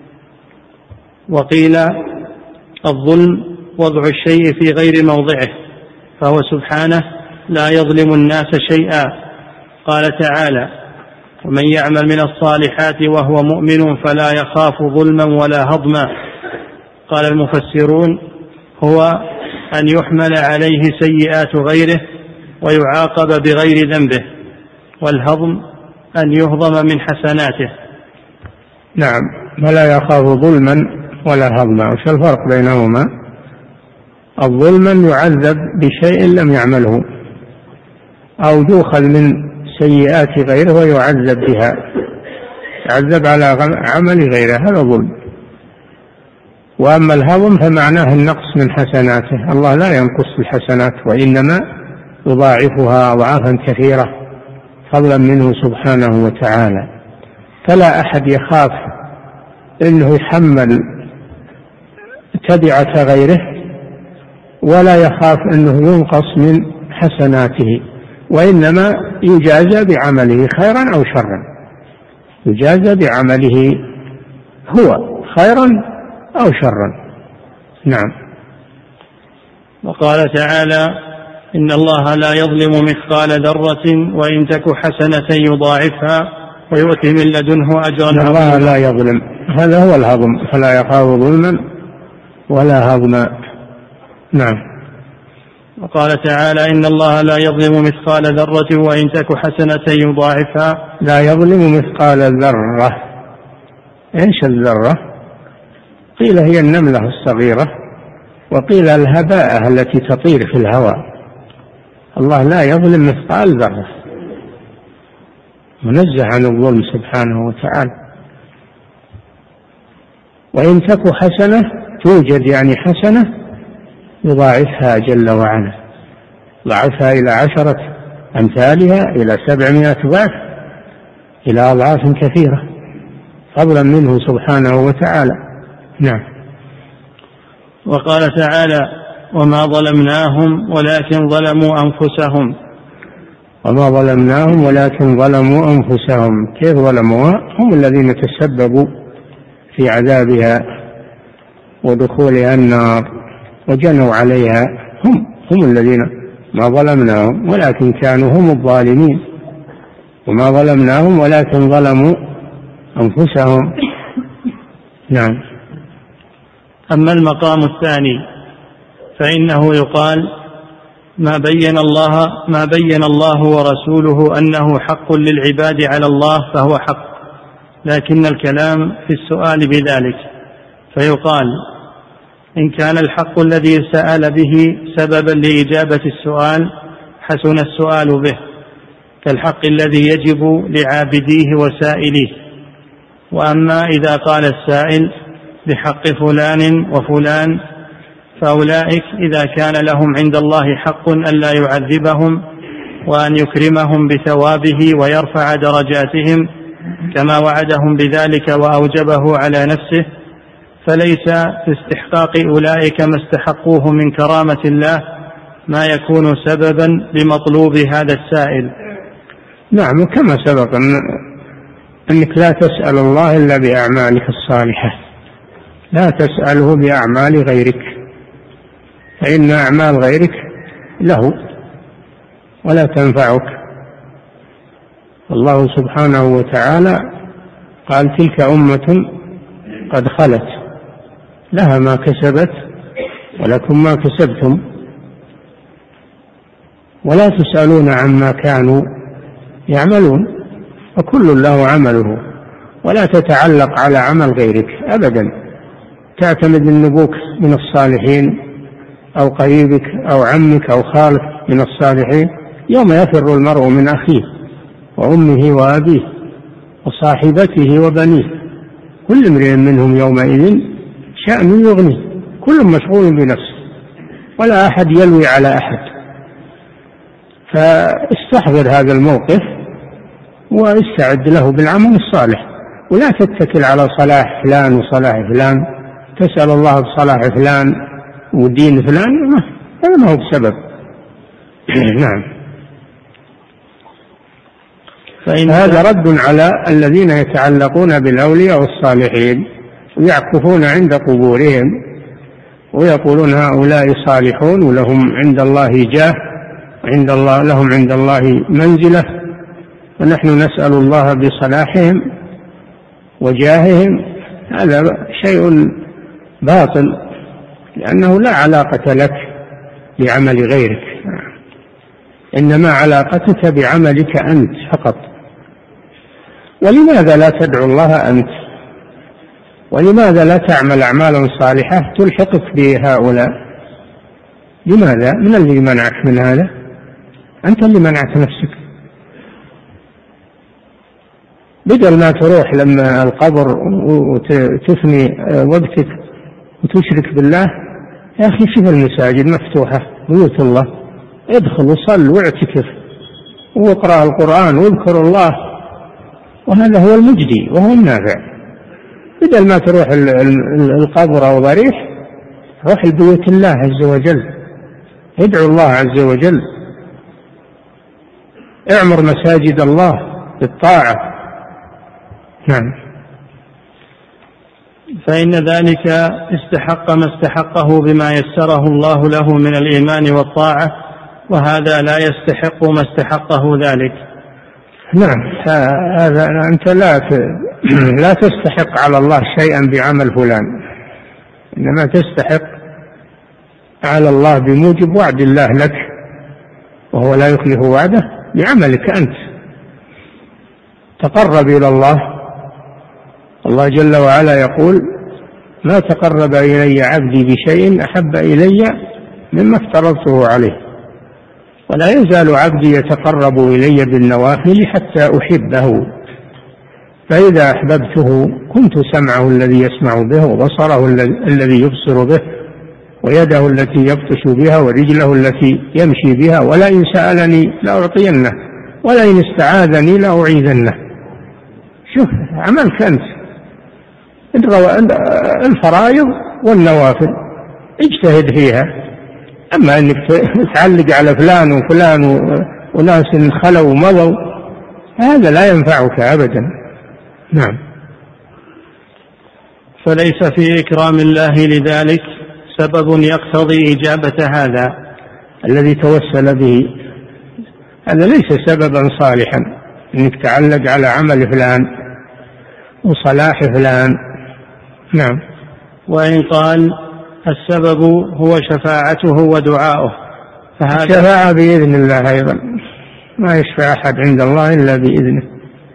وقيل الظلم وضع الشيء في غير موضعه، فهو سبحانه لا يظلم الناس شيئا. قال تعالى ومن يعمل من الصالحات وهو مؤمن فلا يخاف ظلما ولا هضما. قال المفسرون هو أن يحمل عليه سيئات غيره ويعاقب بغير ذنبه، والهضم أن يهضم من حسناته. نعم. ولا يخاف ظلما ولا هضما. وش الفرق بينهما؟ الظلم يعذب بشيء لم يعمله، أو يؤخذ من سيئات غيره ويعذب بها، يعذب على عمل غيره، هذا ظلم. وأما الهضم فمعناه النقص من حسناته، الله لا ينقص الحسنات وإنما يضاعفها أضعافا كثيرة فضلا منه سبحانه وتعالى. فلا أحد يخاف أنه يحمل تبعة غيره، ولا يخاف أنه ينقص من حسناته، وإنما يجازى بعمله خيرا أو شرا، يجازى بعمله هو خيرا أو شرا. نعم. وقال تعالى إن الله لا يظلم مثقال ذرة وإن تك حسنة يضاعفها ويؤتي من لدنه أجرا عظيما. الله لا يظلم، هذا هو الهضم، فلا يخاف ظلما ولا هضما. نعم. وقال تعالى إن الله لا يظلم مثقال ذرة وإن تك حسنة يضاعفها. لا يظلم مثقال ذرة. إيش الذرة؟ قيل هي النملة الصغيرة، وقيل الهباء التي تطير في الهواء. الله لا يظلم مثقال ذرة، منزه عن الظلم سبحانه وتعالى. وإن تك حسنة توجد يعني حسنة يضاعفها جل وعلا، ضعفها إلى عشرة أمثالها إلى سبعمائة ضعف، إلى أضعاف كثيرة فضلا منه سبحانه وتعالى. نعم. وقال تعالى وما ظلمناهم ولكن ظلموا أنفسهم. وما ظلمناهم ولكن ظلموا أنفسهم. كيف ظلموها؟ هم الذين تسببوا في عذابها ودخولها النار وجنوا عليها، هم هم الذين ما ظلمناهم ولكن كانوا هم الظالمين. وما ظلمناهم ولكن ظلموا أنفسهم. نعم. أما المقام الثاني فإنه يقال ما بين الله ما بين الله ورسوله أنه حق للعباد على الله فهو حق، لكن الكلام في السؤال بذلك، فيقال إن كان الحق الذي سأل به سببا لإجابة السؤال حسن السؤال به، كالحق الذي يجب لعابديه وسائليه. وأما إذا قال السائل بحق فلان وفلان فأولئك إذا كان لهم عند الله حق ألا يعذبهم وأن يكرمهم بثوابه ويرفع درجاتهم كما وعدهم بذلك وأوجبه على نفسه، فليس في استحقاق أولئك ما استحقوه من كرامة الله ما يكون سببا لمطلوب هذا السائل. نعم، كما سبق أن أنك لا تسأل الله إلا بأعمالك الصالحة، لا تسأله بأعمال غيرك، فإن أعمال غيرك له ولا تنفعك. الله سبحانه وتعالى قال تلك أمة قد خلت لها ما كسبت ولكم ما كسبتم ولا تسألون عما كانوا يعملون، وكل له عمله، ولا تتعلق على عمل غيرك أبدا، تعتمد أن أبوك من الصالحين أو قريبك أو عمك أو خالك من الصالحين، يوم يفر المرء من أخيه وأمه وأبيه وصاحبته وبنيه كل امرئ منهم يومئذ شأن يغنيه، كل مشغول بنفسه ولا أحد يلوي على أحد. فاستحضر هذا الموقف واستعد له بالعمل الصالح، ولا تتكل على صلاح فلان وصلاح فلان، تسأل الله بصلاح فلان ودين فلان، هذا ما هو بسبب. نعم. فإن هذا رد على الذين يتعلقون بالأولياء والصالحين ويعكفون عند قبورهم ويقولون هؤلاء صالحون ولهم عند الله جاه، عند الله لهم عند الله منزلة، ونحن نسأل الله بصلاحهم وجاههم. هذا شيء باطل، لأنه لا علاقة لك بعمل غيرك، إنما علاقتك بعملك أنت فقط. ولماذا لا تدعو الله أنت؟ ولماذا لا تعمل أعمالا صالحة تلحقك بهؤلاء؟ لماذا؟ من الذي منعك من هذا؟ أنت اللي منعت نفسك. بدل ما تروح لما القبر وتثني وقتك وتشرك بالله، يا أخي شوف المساجد مفتوحة بيوت الله، ادخل وصل واعتكف واقرأ القرآن واذكر الله، وهذا هو المجدي وهو النافع. بدل ما تروح القبر أو ضريح، روح البيوت الله عز وجل، ادعو الله عز وجل، اعمر مساجد الله بالطاعة. نعم. فإن ذلك استحق ما استحقه بما يسره الله له من الإيمان والطاعة، وهذا لا يستحق ما استحقه ذلك. نعم. هذا أنت لا لا تستحق على الله شيئا بعمل فلان، إنما تستحق على الله بموجب وعد الله لك، وهو لا يخلف وعده، بعملك أنت. تقرب إلى الله، الله جل وعلا يقول ما تقرب إلي عبدي بشيء أحب إلي مما افترضته عليه، ولا يزال عبدي يتقرب إلي بالنوافل حتى أحبه، فإذا أحببته كنت سمعه الذي يسمع به وبصره الذي يبصر به ويده التي يبطش بها ورجله التي يمشي بها، ولئن سألني لأعطينه ولئن استعاذني لأعيذنه. شوف عملك أنت، الفرائض والنوافل اجتهد فيها، أما أنك تعلق على فلان وفلان وناس خلوا ومضوا، هذا لا ينفعك أبدا. نعم. فليس في إكرام الله لذلك سبب يقتضي إجابة هذا الذي توسل به، هذا ليس سببا صالحا أنك تعلق على عمل فلان وصلاح فلان. نعم. وإن قال السبب هو شفاعته ودعاؤه، فهذا الشفاعة بإذن الله أيضا، ما يشفع أحد عند الله إلا بإذنه،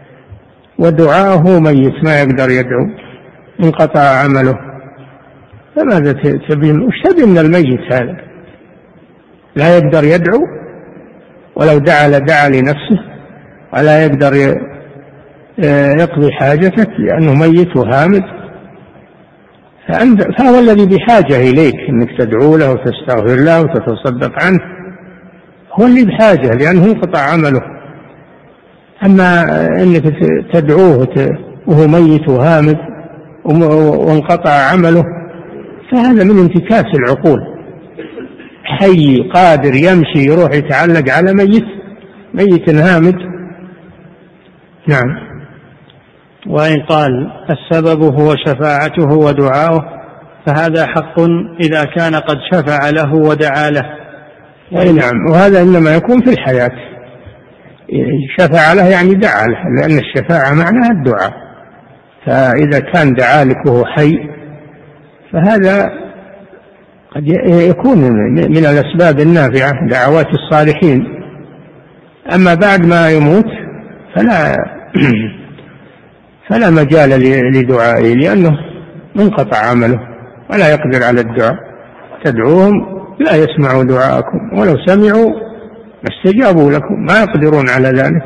ودعاؤه ميت ما يقدر يدعو، انقطع عمله. فماذا تبي؟ وش تبي من الميت هذا؟ لا يقدر يدعو، ولو دعا لدعا لنفسه، ولا يقدر يقضي حاجتك لأنه ميت وهامد. فهو الذي بحاجة إليك أنك تدعو له وتستغفر له وتتصدق عنه، هو اللي بحاجة لأنه انقطع عمله. أما أنك تدعوه وهو ميت وهامد وانقطع عمله فهذا من انتكاس العقول. حي قادر يمشي يروح يتعلق على ميت ميت هامد. نعم. وإن قال السبب هو شفاعته ودعاؤه فهذا حق إذا كان قد شفع له ودعا له. أي نعم، وهذا إنما يكون في الحياة. شفع له يعني دعا له، لأن الشفاعة معناها الدعاء. فإذا كان دعا لك وهو حي فهذا قد يكون من الأسباب النافعة، دعوات الصالحين. أما بعد ما يموت فلا فلا مجال لدعائه، لأنه انقطع عمله ولا يقدر على الدعاء. تدعوهم لا يسمعوا دعاءكم، ولو سمعوا ما استجابوا لكم، ما يقدرون على ذلك.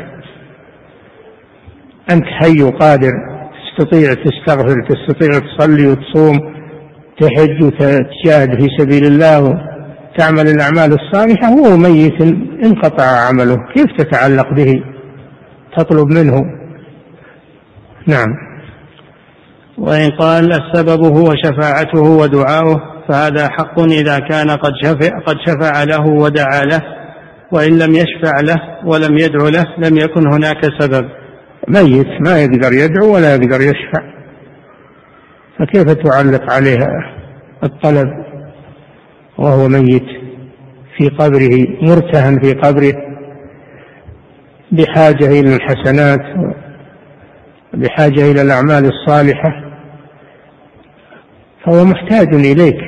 أنت حي وقادر، تستطيع تستغفر، تستطيع تصلي وتصوم، تحج وتجاهد في سبيل الله وتعمل الأعمال الصالحة، هو ميت انقطع عمله، كيف تتعلق به تطلب منه؟ نعم. وإن قال السبب هو شفاعته ودعاؤه فهذا حق إذا كان قد شفع, قد شفع له ودعا له، وإن لم يشفع له ولم يدعو له لم يكن هناك سبب. ميت ما يقدر يدعو ولا يقدر يشفع، فكيف تعلق عليها الطلب وهو ميت في قبره مرتهن في قبره بحاجة إلى الحسنات، بحاجة إلى الأعمال الصالحة، فهو محتاج إليك.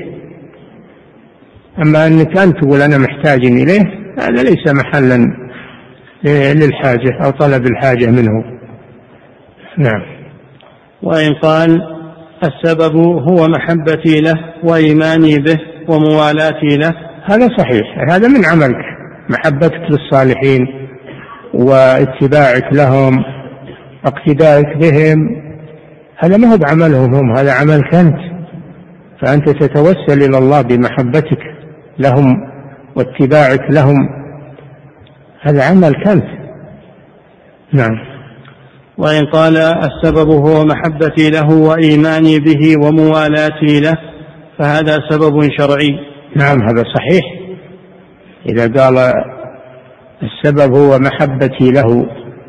أما أنك أنت تقول أنا محتاج إليه، هذا ليس محلا للحاجة أو طلب الحاجة منه. نعم. وإن قال السبب هو محبتي له وإيماني به وموالاتي له، هذا صحيح، هذا من عملك، محبتك للصالحين واتباعك لهم اقتدائك بهم، هذا ما هو بعملهم هم، هذا عملك أنت. فأنت تتوسل إلى الله بمحبتك لهم واتباعك لهم، هذا عملك أنت. نعم. وإن قال السبب هو محبتي له وإيماني به وموالاتي له فهذا سبب شرعي. نعم هذا صحيح. إذا قال السبب هو محبتي له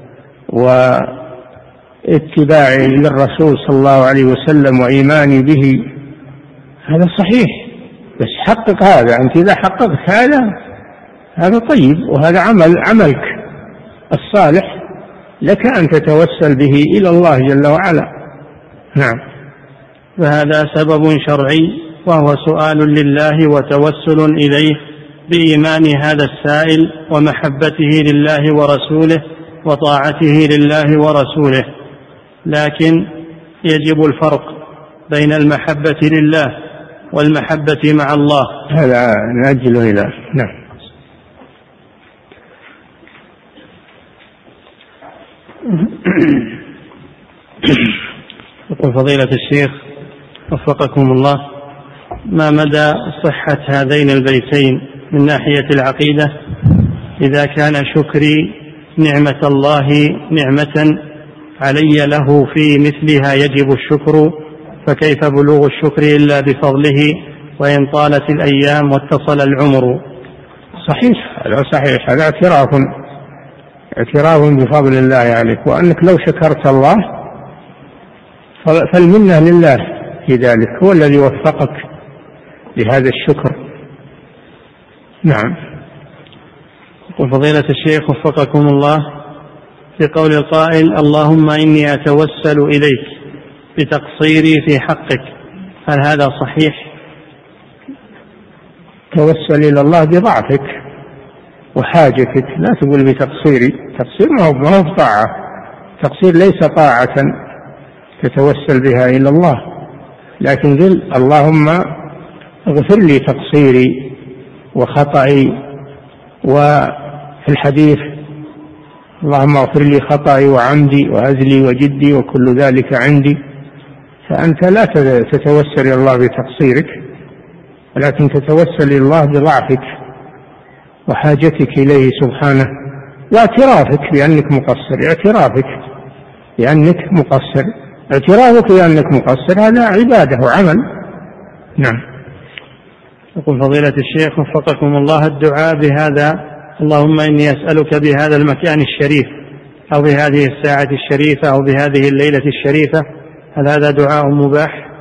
واتباعي للرسول صلى الله عليه وسلم وإيماني به، هذا صحيح، بس حقق هذا. أنت إذا حققت هذا هذا طيب، وهذا عمل عملك الصالح لك أن تتوسل به إلى الله جل وعلا. نعم. فهذا سبب شرعي، وهو سؤال لله وتوسل إليه بإيمان هذا السائل ومحبته لله ورسوله وطاعته لله ورسوله. لكن يجب الفرق بين المحبة لله والمحبة مع الله. هذا نأجل إلى. نعم. يقول فضيلة الشيخ وفقكم الله، ما مدى صحة هذين البيتين من ناحية العقيدة؟ إذا كان شكري نعمة الله نعمة علي له في مثلها يجب الشكر، فكيف بلوغ الشكر إلا بفضله وإن طالت الأيام واتصل العمر؟ صحيح، هذا صحيح، هذا اعتراف اعتراف بفضل الله عليك، وأنك لو شكرت الله فالمنة لله في ذلك، هو الذي وفقك لهذا الشكر. نعم. يقول فضيلة الشيخ وفقكم الله، في قول القائل اللهم إني أتوسل إليك بتقصيري في حقك، هل هذا صحيح؟ توسل إلى الله بضعفك وحاجتك، لا تقول بتقصيري، تقصير ما هو ما هو طاعة، تقصير ليس طاعة تتوسل بها إلى الله، لكن قل اللهم اغفر لي تقصيري وخطئي. وفي الحديث اللهم اغفر لي خطئي وعمدي وهزلي وجدي وكل ذلك عندي. فأنت لا تتوسل إلى الله بتقصيرك، ولكن تتوسل إلى الله بضعفك وحاجتك إليه سبحانه، واعترافك بأنك مقصر. اعترافك بأنك مقصر اعترافك بأنك مقصر هذا عبادة وعمل. نعم. يقول فضيلة الشيخ وفقكم الله الدعاء بهذا: اللهم إني أسألك بهذا المكان الشريف أو بهذه الساعة الشريفة أو بهذه الليلة الشريفة، هل هذا دعاء مباح؟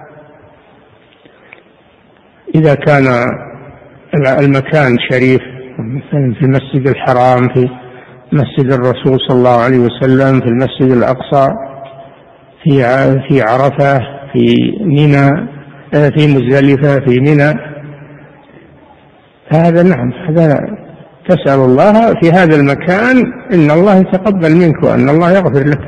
إذا كان المكان شريف، مثلا في المسجد الحرام، في مسجد الرسول صلى الله عليه وسلم، في المسجد الأقصى، في في عرفة، في منى، في مزدلفة، في منى، هذا نعم، هذا تسأل الله في هذا المكان إن الله يتقبل منك وأن الله يغفر لك.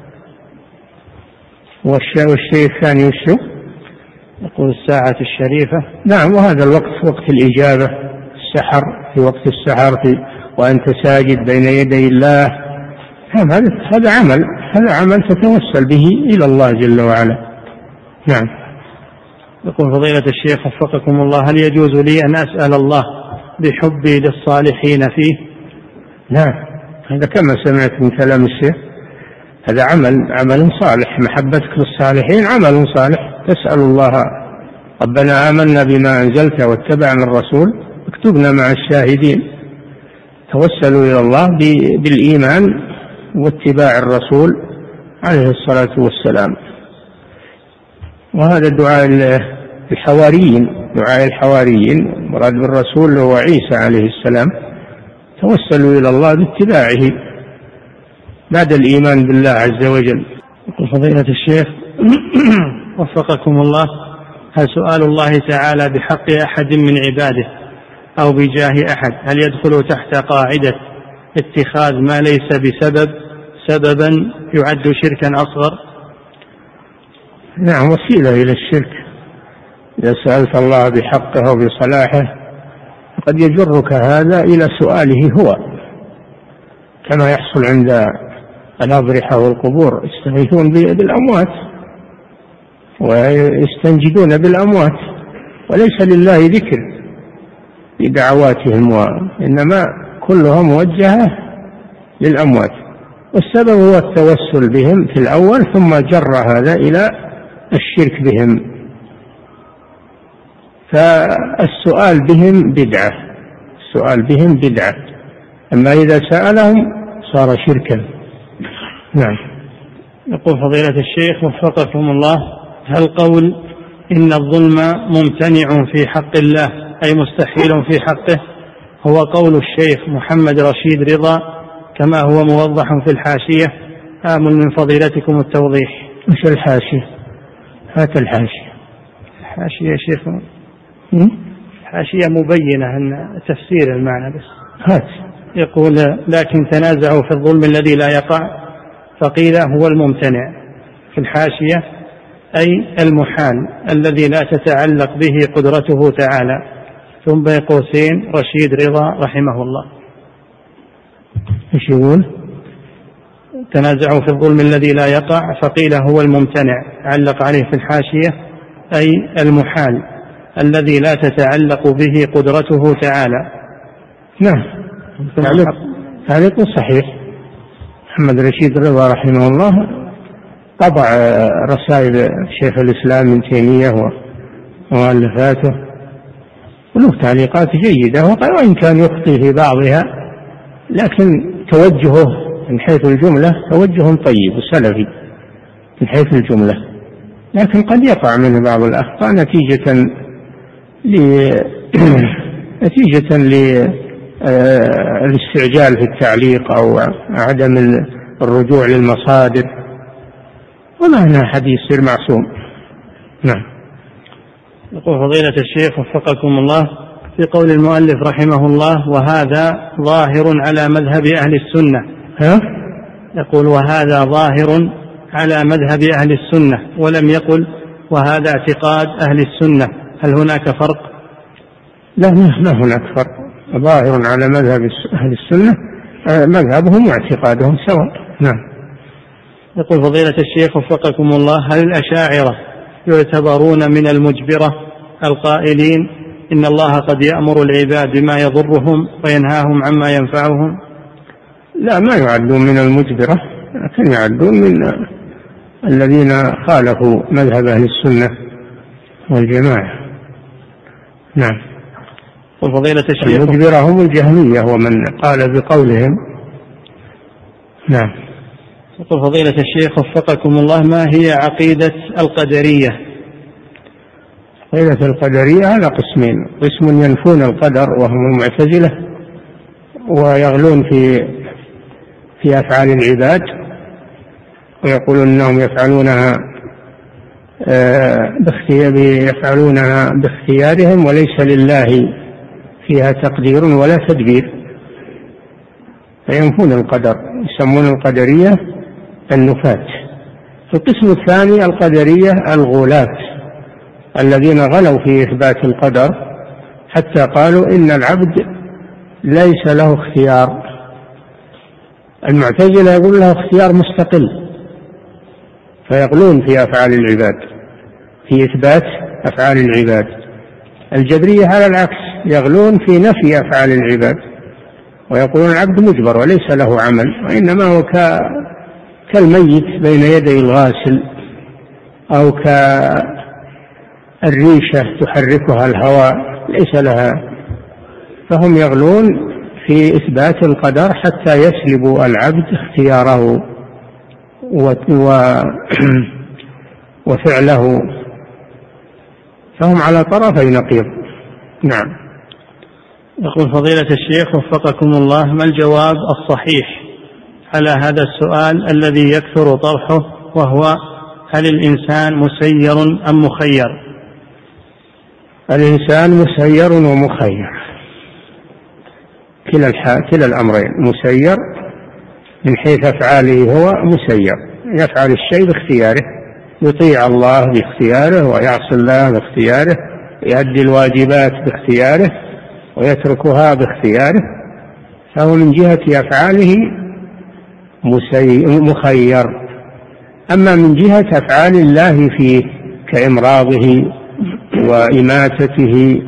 والشيء الثاني وشو؟ يقول الساعة الشريفة. نعم، وهذا الوقت وقت الإجابة، السحر، في وقت السحر، في وأنت ساجد بين يدي الله. هذا هذا عمل هذا عمل تتوسل به إلى الله جل وعلا. نعم. يقول فضيلة الشيخ وفقكم الله: هل يجوز لي أن أسأل الله بحبي للصالحين فيه؟ لا، هذا كما سمعت من كلام الشيخ، هذا عمل عمل صالح. محبتك للصالحين عمل صالح. تسأل الله: ربنا آمنا بما أنزلت واتبعنا الرسول اكتبنا مع الشاهدين. توسلوا إلى الله بالإيمان واتباع الرسول عليه الصلاة والسلام. وهذا دعاء الحواريين، دعاء الحواريين مراد بالرسول هو عيسى عليه السلام. توسلوا إلى الله باتباعه بعد الإيمان بالله عز وجل. يقول فضيلة الشيخ وفقكم الله: هل سؤال الله تعالى بحق أحد من عباده أو بجاه أحد هل يدخل تحت قاعدة اتخاذ ما ليس بسبب سببا يعد شركا أصغر؟ نعم، وسيلة إلى الشرك. إذا سألت الله بحقه وبصلاحه قد يجرك هذا إلى سؤاله هو، كما يحصل عند الأضرحة والقبور، يستغيثون بالأموات ويستنجدون بالأموات، وليس لله ذكر بدعواتهم، وإنما كلها موجهة للأموات. والسبب هو التوسل بهم في الأول، ثم جر هذا إلى الشرك بهم. فالسؤال بهم بدعة، السؤال بهم بدعة، أما إذا سألهم صار شركا. نعم. يقول فضيلة الشيخ وفقكم الله: هل قول إن الظلم ممتنع في حق الله أي مستحيل في حقه هو قول الشيخ محمد رشيد رضا كما هو موضح في الحاشية؟ آمل من فضيلتكم التوضيح. مش الحاشية؟ هات الحاشية. الحاشية شيخ حاشية مبينة أن تفسير المعنى بس. هات. يقول: لكن تنازعوا في الظلم الذي لا يقع فقيل هو الممتنع في الحاشية أي المحال الذي لا تتعلق به قدرته تعالى. ثم بين قوسين رشيد رضا رحمه الله. ايش يقول؟ تنازعوا في الظلم الذي لا يقع فقيل هو الممتنع، علق عليه في الحاشية أي المحال الذي لا تتعلق به قدرته تعالى. نعم، تعليق صحيح. محمد رشيد رضا رحمه الله طبع رسائل شيخ الإسلام ابن تيمية ومؤلفاته، وله تعليقات جيدة، وإن كان يخطئ في بعضها لكن توجهه من حيث الجملة توجه طيب وسلفي من حيث الجملة، لكن قد يقع منه بعض الأخطاء نتيجة ل نتيجة للاستعجال في التعليق أو عدم الرجوع للمصادر، وما هنا حديث سر معصوم. نعم. يقول فضيلة الشيخ وفقكم الله: في قول المؤلف رحمه الله وهذا ظاهر على مذهب أهل السنة. ها؟ يقول وهذا ظاهر على مذهب أهل السنة ولم يقل وهذا اعتقاد أهل السنة، هل هناك فرق؟ لا ما هناك فرق، ظاهر على مذهب أهل السنة مذهبهم واعتقادهم سواء. نعم. يقول فضيلة الشيخ وفقكم الله: هل الأشاعرة يعتبرون من المجبرة القائلين إن الله قد يأمر العباد بما يضرهم وينهاهم عما ينفعهم؟ لا، ما يعدون من المجبرة، لكن يعدون من الذين خالفوا مذهب أهل السنة والجماعة. نعم. وفضيلة الشيخ المجبرة هم الجهمية ومن قال بقولهم. نعم. يقول فضيلة الشيخ وفقكم الله: ما هي عقيدة القدرية؟ عقيدة القدرية على قسمين: قسم ينفون القدر وهم المعتزلة ويغلون في في أفعال العباد ويقولون أنهم يفعلونها يفعلونها باختيارهم وليس لله فيها تقدير ولا تدبير، فينفون القدر، يسمون القدرية النفاة. القسم الثاني القدرية الغلاة الذين غلوا في إثبات القدر حتى قالوا إن العبد ليس له اختيار. المعتزلة يقول له اختيار مستقل، فيغلون في أفعال العباد في إثبات أفعال العباد. الجبرية على العكس يغلون في نفي أفعال العباد ويقولون العبد مجبر وليس له عمل، وإنما هو كالميت بين يدي الغاسل أو كالريشة تحركها الهواء ليس لها. فهم يغلون في إثبات القدر حتى يسلبوا العبد اختياره وفعله، فهم على طرفي نقيض. نعم. يقول فضيلة الشيخ وفقكم الله: ما الجواب الصحيح على هذا السؤال الذي يكثر طرحه، وهو: هل الإنسان مسير أم مخير؟ الإنسان مسير ومخير، كلا كلا الأمرين، مسير من حيث أفعاله هو مسير، يفعل الشيء باختياره، يطيع الله باختياره ويعصي الله باختياره، يؤدي الواجبات باختياره ويتركها باختياره، فهو من جهة أفعاله مخير. أما من جهة أفعال الله فيه كإمراضه وإماتته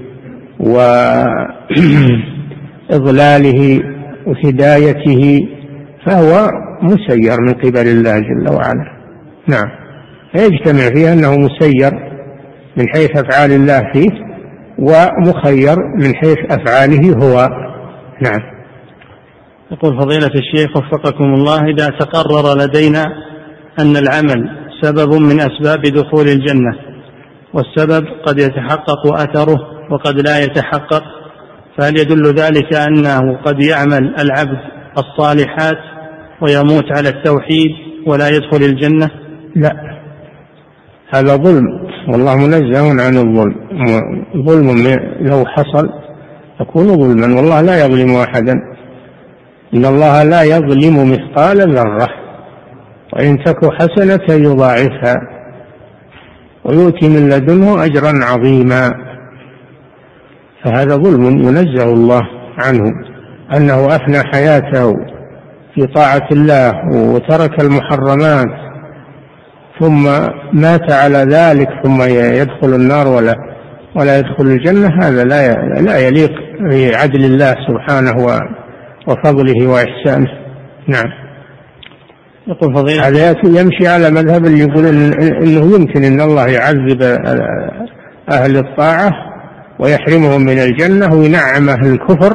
وإضلاله وهدايته فهو مسير من قبل الله جل وعلا. نعم. يجتمع فيه أنه مسير من حيث أفعال الله فيه ومخير من حيث أفعاله هو. نعم. يقول فضيلة الشيخ وفقكم الله: إذا تقرر لدينا أن العمل سبب من أسباب دخول الجنة، والسبب قد يتحقق أثره وقد لا يتحقق، فهل يدل ذلك أنه قد يعمل العبد الصالحات ويموت على التوحيد ولا يدخل الجنة؟ لا، هذا ظلم، والله منزه عن الظلم. ظلم لو حصل يكون ظلما، والله لا يظلم أحدا. إن الله لا يظلم مثقال ذرة وإن تك حسنة يضاعفها ويؤتي من لدنه أجرا عظيما. فهذا ظلم ينزه الله عنه، أنه أفنى حياته في طاعة الله وترك المحرمات ثم مات على ذلك ثم يدخل النار ولا ولا يدخل الجنة، هذا لا لا يليق بعدل الله سبحانه وفضله وإحسانه. نعم. يقول فضيلة هذا يمشي على مذهب اللي يقول إنه يمكن أن الله يعذب أهل الطاعة ويحرمهم من الجنة وينعم أهل الكفر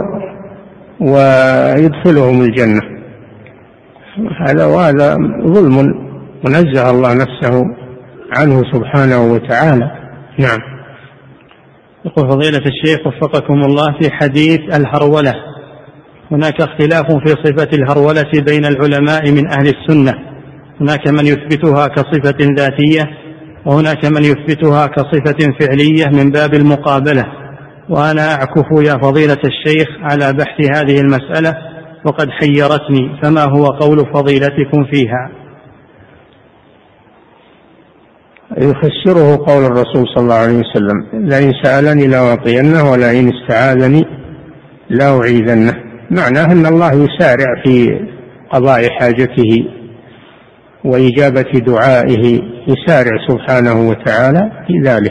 ويدخلهم الجنة. هذا وهذا ظلم ونزه الله نفسه عنه سبحانه وتعالى. نعم. يقول فضيلة الشيخ وفقكم الله: في حديث الهرولة هناك اختلاف في صفة الهرولة بين العلماء من أهل السنة، هناك من يثبتها كصفة ذاتية وهناك من يثبتها كصفة فعلية من باب المقابلة، وأنا أعكف يا فضيلة الشيخ على بحث هذه المسألة وقد حيرتني، فما هو قول فضيلتكم فيها؟ يفسره قول الرسول صلى الله عليه وسلم: لئن سألني لأعطينه ولئن استعاذني لأعيذنه. معناه أن الله يسارع في قضاء حاجته وإجابة دعائه، يسارع سبحانه وتعالى في ذلك،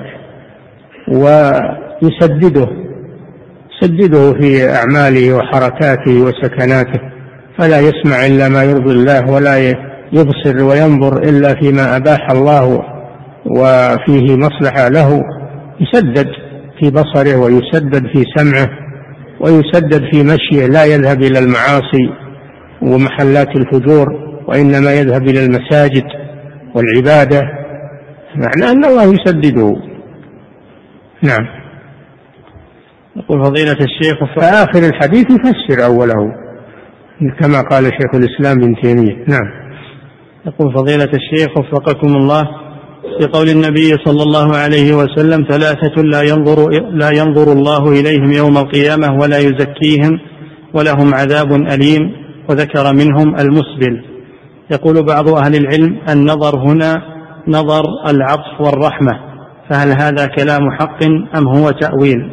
ويسدده يسدده في أعماله وحركاته وسكناته، فلا يسمع إلا ما يرضي الله، ولا يبصر وينظر إلا فيما أباح الله وفيه مصلحة له. يسدد في بصره ويسدد في سمعه ويسدد في مشيه، لا يذهب إلى المعاصي ومحلات الفجور، وإنما يذهب إلى المساجد والعبادة. معنى أن الله يسدده. نعم. يقول فضيلة الشيخ: فآخر الحديث يفسر أوله كما قال شيخ الإسلام ابن تيمية. نعم. يقول فضيلة الشيخ وفقكم الله: في قول النبي صلى الله عليه وسلم: ثلاثة لا ينظر, لا ينظر الله إليهم يوم القيامة ولا يزكيهم ولهم عذاب أليم، وذكر منهم المسبل. يقول بعض أهل العلم: النظر هنا نظر العطف والرحمة، فهل هذا كلام حق أم هو تأويل؟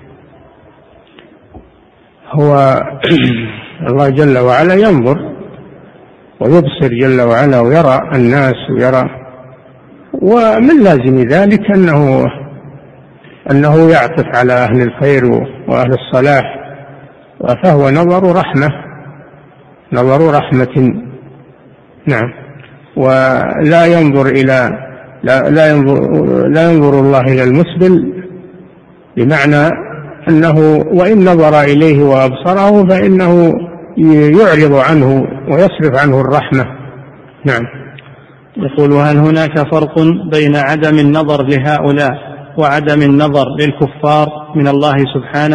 هو الله جل وعلا ينظر ويبصر جل وعلا ويرى الناس ويرى، ومن لازم ذلك أنه أنه يعطف على أهل الخير وأهل الصلاح، فهو نظر رحمة نظر رحمة. نعم. ولا ينظر إلى لا, لا ينظر لا ينظر الله إلى المسبل، بمعنى أنه وإن نظر إليه وأبصره فإنه يعرض عنه ويصرف عنه الرحمة. نعم. يقول: هل هناك فرق بين عدم النظر لهؤلاء وعدم النظر للكفار من الله سبحانه؟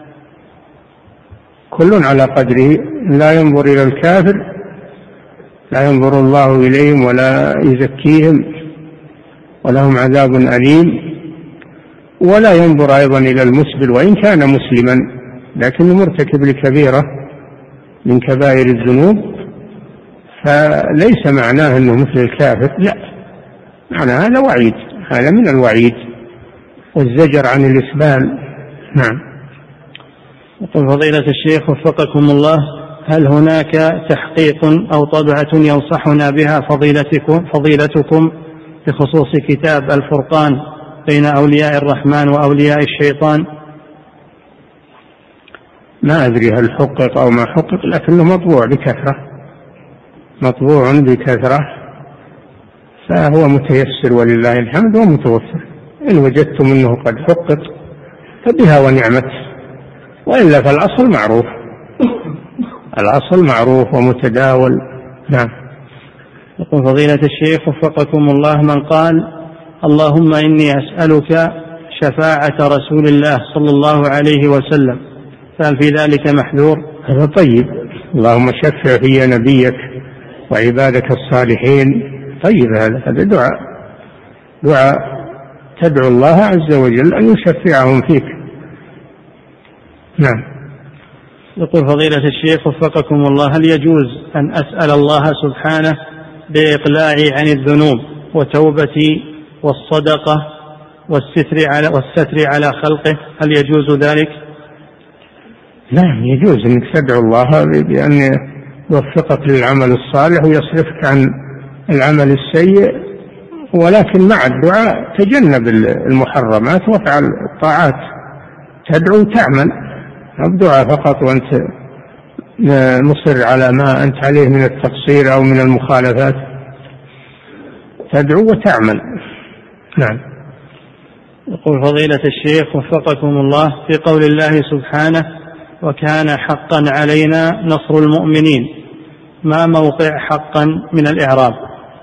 كل على قدره. لا ينظر إلى الكافر لا ينظر الله إليهم ولا يزكيهم ولهم عذاب أليم، ولا ينظر أيضا إلى المسبل وإن كان مسلما لكنه مرتكب لكبيرة من كبائر الذنوب، فليس معناه أنه مثل الكافر، لا، معنى هذا وعيد، هذا من الوعيد والزجر عن الإسبال. نعم. يقول فضيلة الشيخ وفقكم الله: هل هناك تحقيق أو طبعة ينصحنا بها فضيلتكم فضيلتكم بخصوص كتاب الفرقان بين أولياء الرحمن وأولياء الشيطان؟ ما أدري هل حقق أو ما حقق، لكنه مطبوع بكثرة مطبوع بكثرة فهو متيسر ولله الحمد ومتوفر. إن وجدتم أنه قد حقق فبها ونعمت، وإلا فالأصل معروف الأصل معروف ومتداول. نعم. يقول فضيلة الشيخ وفقكم الله: من قال: اللهم إني أسألك شفاعة رسول الله صلى الله عليه وسلم، فهل في ذلك محذور؟ هذا طيب. اللهم شفع في نبيك وعبادك الصالحين. طيب، هذا هذا دعاء دعاء تدعو الله عز وجل أن يشفعهم فيك. نعم. يقول فضيلة الشيخ وفقكم الله: هل يجوز أن أسأل الله سبحانه بإقلاعي عن الذنوب وتوبتي والصدقة والستر على, والستر على خلقه؟ هل يجوز ذلك؟ نعم، يجوز أنك تدعو الله بأن يوفقك للعمل الصالح ويصرفك عن العمل السيء، ولكن مع الدعاء تجنب المحرمات وافعل الطاعات. تدعو تعمل، الدعاء فقط وأنت مصر على ما أنت عليه من التقصير أو من المخالفات، تدعو وتعمل. نعم. يقول فضيلة الشيخ وفقكم الله: في قول الله سبحانه: وكان حقا علينا نصر المؤمنين، ما موقع حقا من الإعراب؟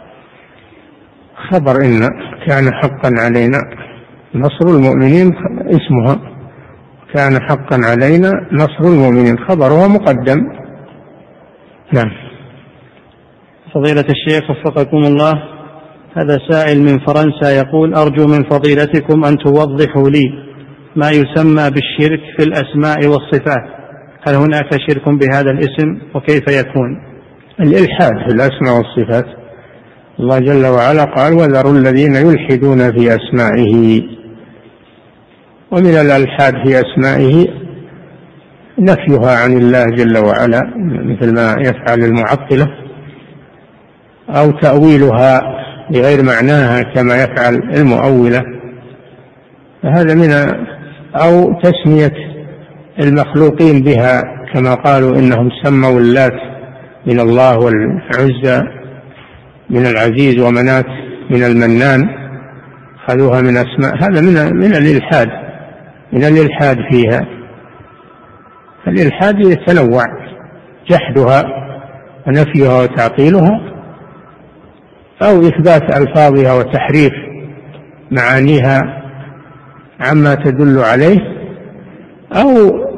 خبر إن كان حقا علينا نصر المؤمنين اسمها، كان حقا علينا نصر المؤمنين خبرها مقدم. نعم. فضيلة الشيخ وفقكم الله: هذا سائل من فرنسا يقول: أرجو من فضيلتكم أن توضحوا لي ما يسمى بالشرك في الأسماء والصفات، هل هناك شرك بهذا الاسم وكيف يكون؟ الإلحاد في الأسماء والصفات الله جل وعلا قال وذروا الذين يلحدون في أسمائه. ومن الألحاد في أسمائه نفيها عن الله جل وعلا مثل ما يفعل المعطلة، أو تأويلها بغير معناها كما يفعل المؤولة، فهذا من، أو تسمية المخلوقين بها كما قالوا إنهم سموا اللات من الله والعزى من العزيز ومنات من المنان، خذوها من أسماء، هذا من من الإلحاد من الإلحاد فيها. الإلحاد يتنوع، جحدها ونفيها وتعطيلها، أو إثبات ألفاظها وتحريف معانيها عما تدل عليه، أو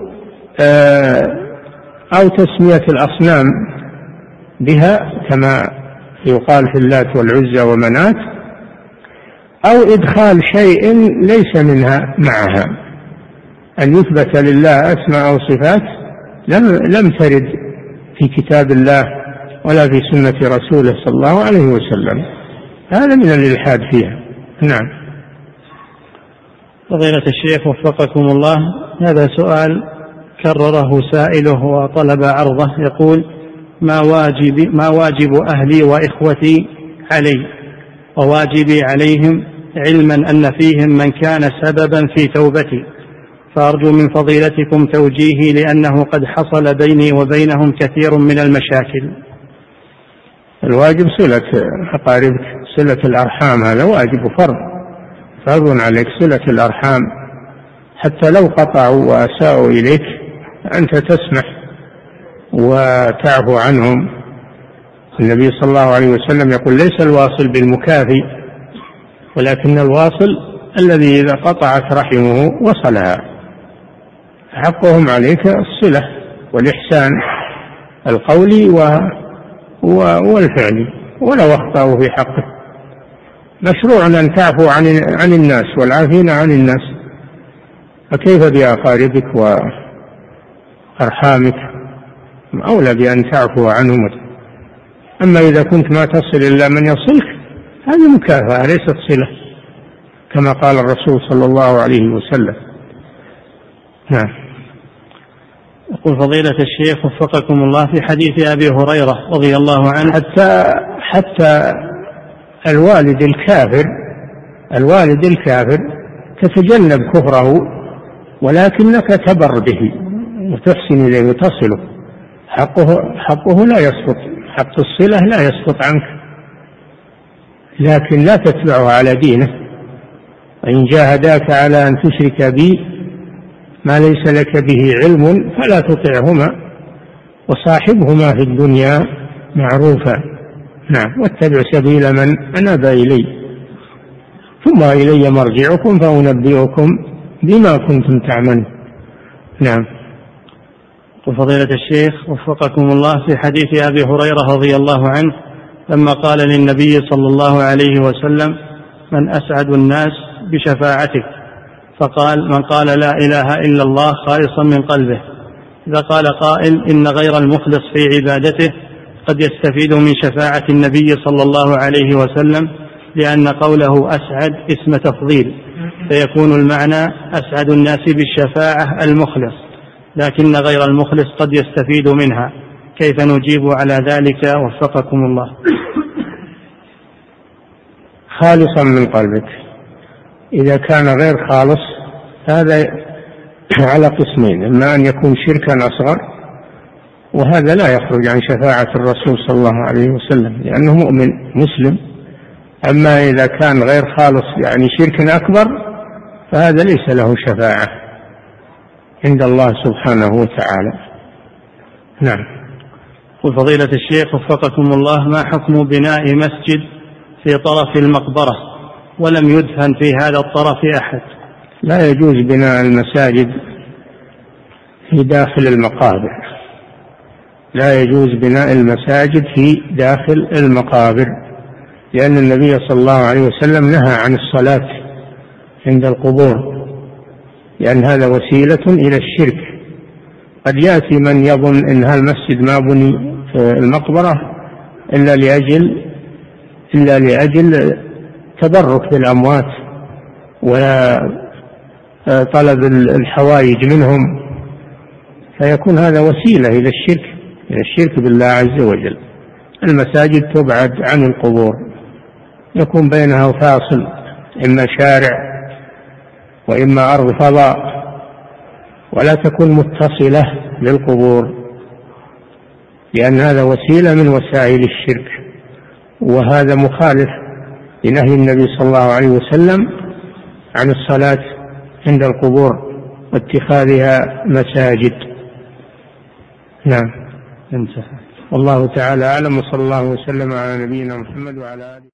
أو تسمية الأصنام بها كما يقال في اللات والعزى ومنات، أو إدخال شيء ليس منها معها. أن يثبت لله أسماء أو صفات لم, لم ترد في كتاب الله ولا في سنة رسوله صلى الله عليه وسلم، هذا من الإلحاد فيها. نعم. فضيلة الشيخ وفقكم الله، هذا سؤال كرره سائله وطلب عرضه، يقول: ما واجب ما واجب أهلي وإخوتي علي وواجبي عليهم، علما أن فيهم من كان سببا في توبتي، فأرجو من فضيلتكم توجيهي لأنه قد حصل بيني وبينهم كثير من المشاكل. الواجب صلة أقاربك، صلة الأرحام، هذا واجب فرض فرض عليك صلة الأرحام، حتى لو قطعوا وأساءوا إليك أنت تسمح وتعفو عنهم. النبي صلى الله عليه وسلم يقول: ليس الواصل بالمكافي، ولكن الواصل الذي إذا قطعت رحمه وصلها. حقهم عليك الصلة والإحسان القولي والفعلي، ولو أخطأوا في حقه. مشروع أن تعفو عن عن الناس والعافين عن الناس، فكيف بأقاربك وأرحامك؟ أولى بأن تعفو عنهم. أما إذا كنت ما تصل إلا من يصلك، هذه مكافأة ليست صلة، كما قال الرسول صلى الله عليه وسلم. نعم. يقول فضيلة الشيخ وفقكم الله: في حديث أبي هريرة رضي الله عنه، حتى حتى الوالد الكافر الوالد الكافر تتجنب كفره، ولكنك تبر به وتحسن إليه وتصله، حقه حقه لا يسقط، حق الصلة لا يسقط عنك، لكن لا تتبعه على دينه. وإن جاهداك على أن تشرك بي ما ليس لك به علم فلا تطعهما وصاحبهما في الدنيا معروفا. نعم. واتبع سبيل من أناب إلي ثم إلي مرجعكم فأنبئكم بما كنتم تعملون. نعم. وفضيلة الشيخ وفقكم الله: في حديث أبي هريرة رضي الله عنه لما قال للنبي صلى الله عليه وسلم: من أسعد الناس بشفاعتك؟ فقال: من قال لا إله إلا الله خالصا من قلبه. إذا قال قائل: إن غير المخلص في عبادته قد يستفيد من شفاعة النبي صلى الله عليه وسلم، لأن قوله أسعد اسم تفضيل، فيكون المعنى أسعد الناس بالشفاعة المخلص، لكن غير المخلص قد يستفيد منها، كيف نجيب على ذلك وفقكم الله؟ خالصا من قلبك، إذا كان غير خالص هذا على قسمين: إما أن يكون شركا أصغر، وهذا لا يخرج عن شفاعة الرسول صلى الله عليه وسلم لأنه مؤمن مسلم. أما إذا كان غير خالص يعني شرك أكبر، فهذا ليس له شفاعة عند الله سبحانه وتعالى. نعم. وفضيلة الشيخ وفقكم الله: ما حكم بناء مسجد في طرف المقبرة ولم يدفن في هذا الطرف أحد؟ لا يجوز بناء المساجد في داخل المقابر، لا يجوز بناء المساجد في داخل المقابر، لأن النبي صلى الله عليه وسلم نهى عن الصلاة عند القبور، لأن هذا وسيلة إلى الشرك. قد يأتي من يظن أن هذا المسجد ما بني في المقبرة إلا لأجل إلا لأجل تبرك بالأموات وطلب الحوائج منهم، فيكون هذا وسيلة إلى الشرك إلى الشرك بالله عز وجل. المساجد تبعد عن القبور، يكون بينها فاصل، إما شارع وإما أرض فضاء، ولا تكون متصلة بالقبور، لأن هذا وسيلة من وسائل الشرك، وهذا مخالف لنهي النبي صلى الله عليه وسلم عن الصلاة عند القبور واتخاذها مساجد. نعم، انتهى. والله تعالى أعلم، وصلى الله وسلم على نبينا محمد وعلى آله.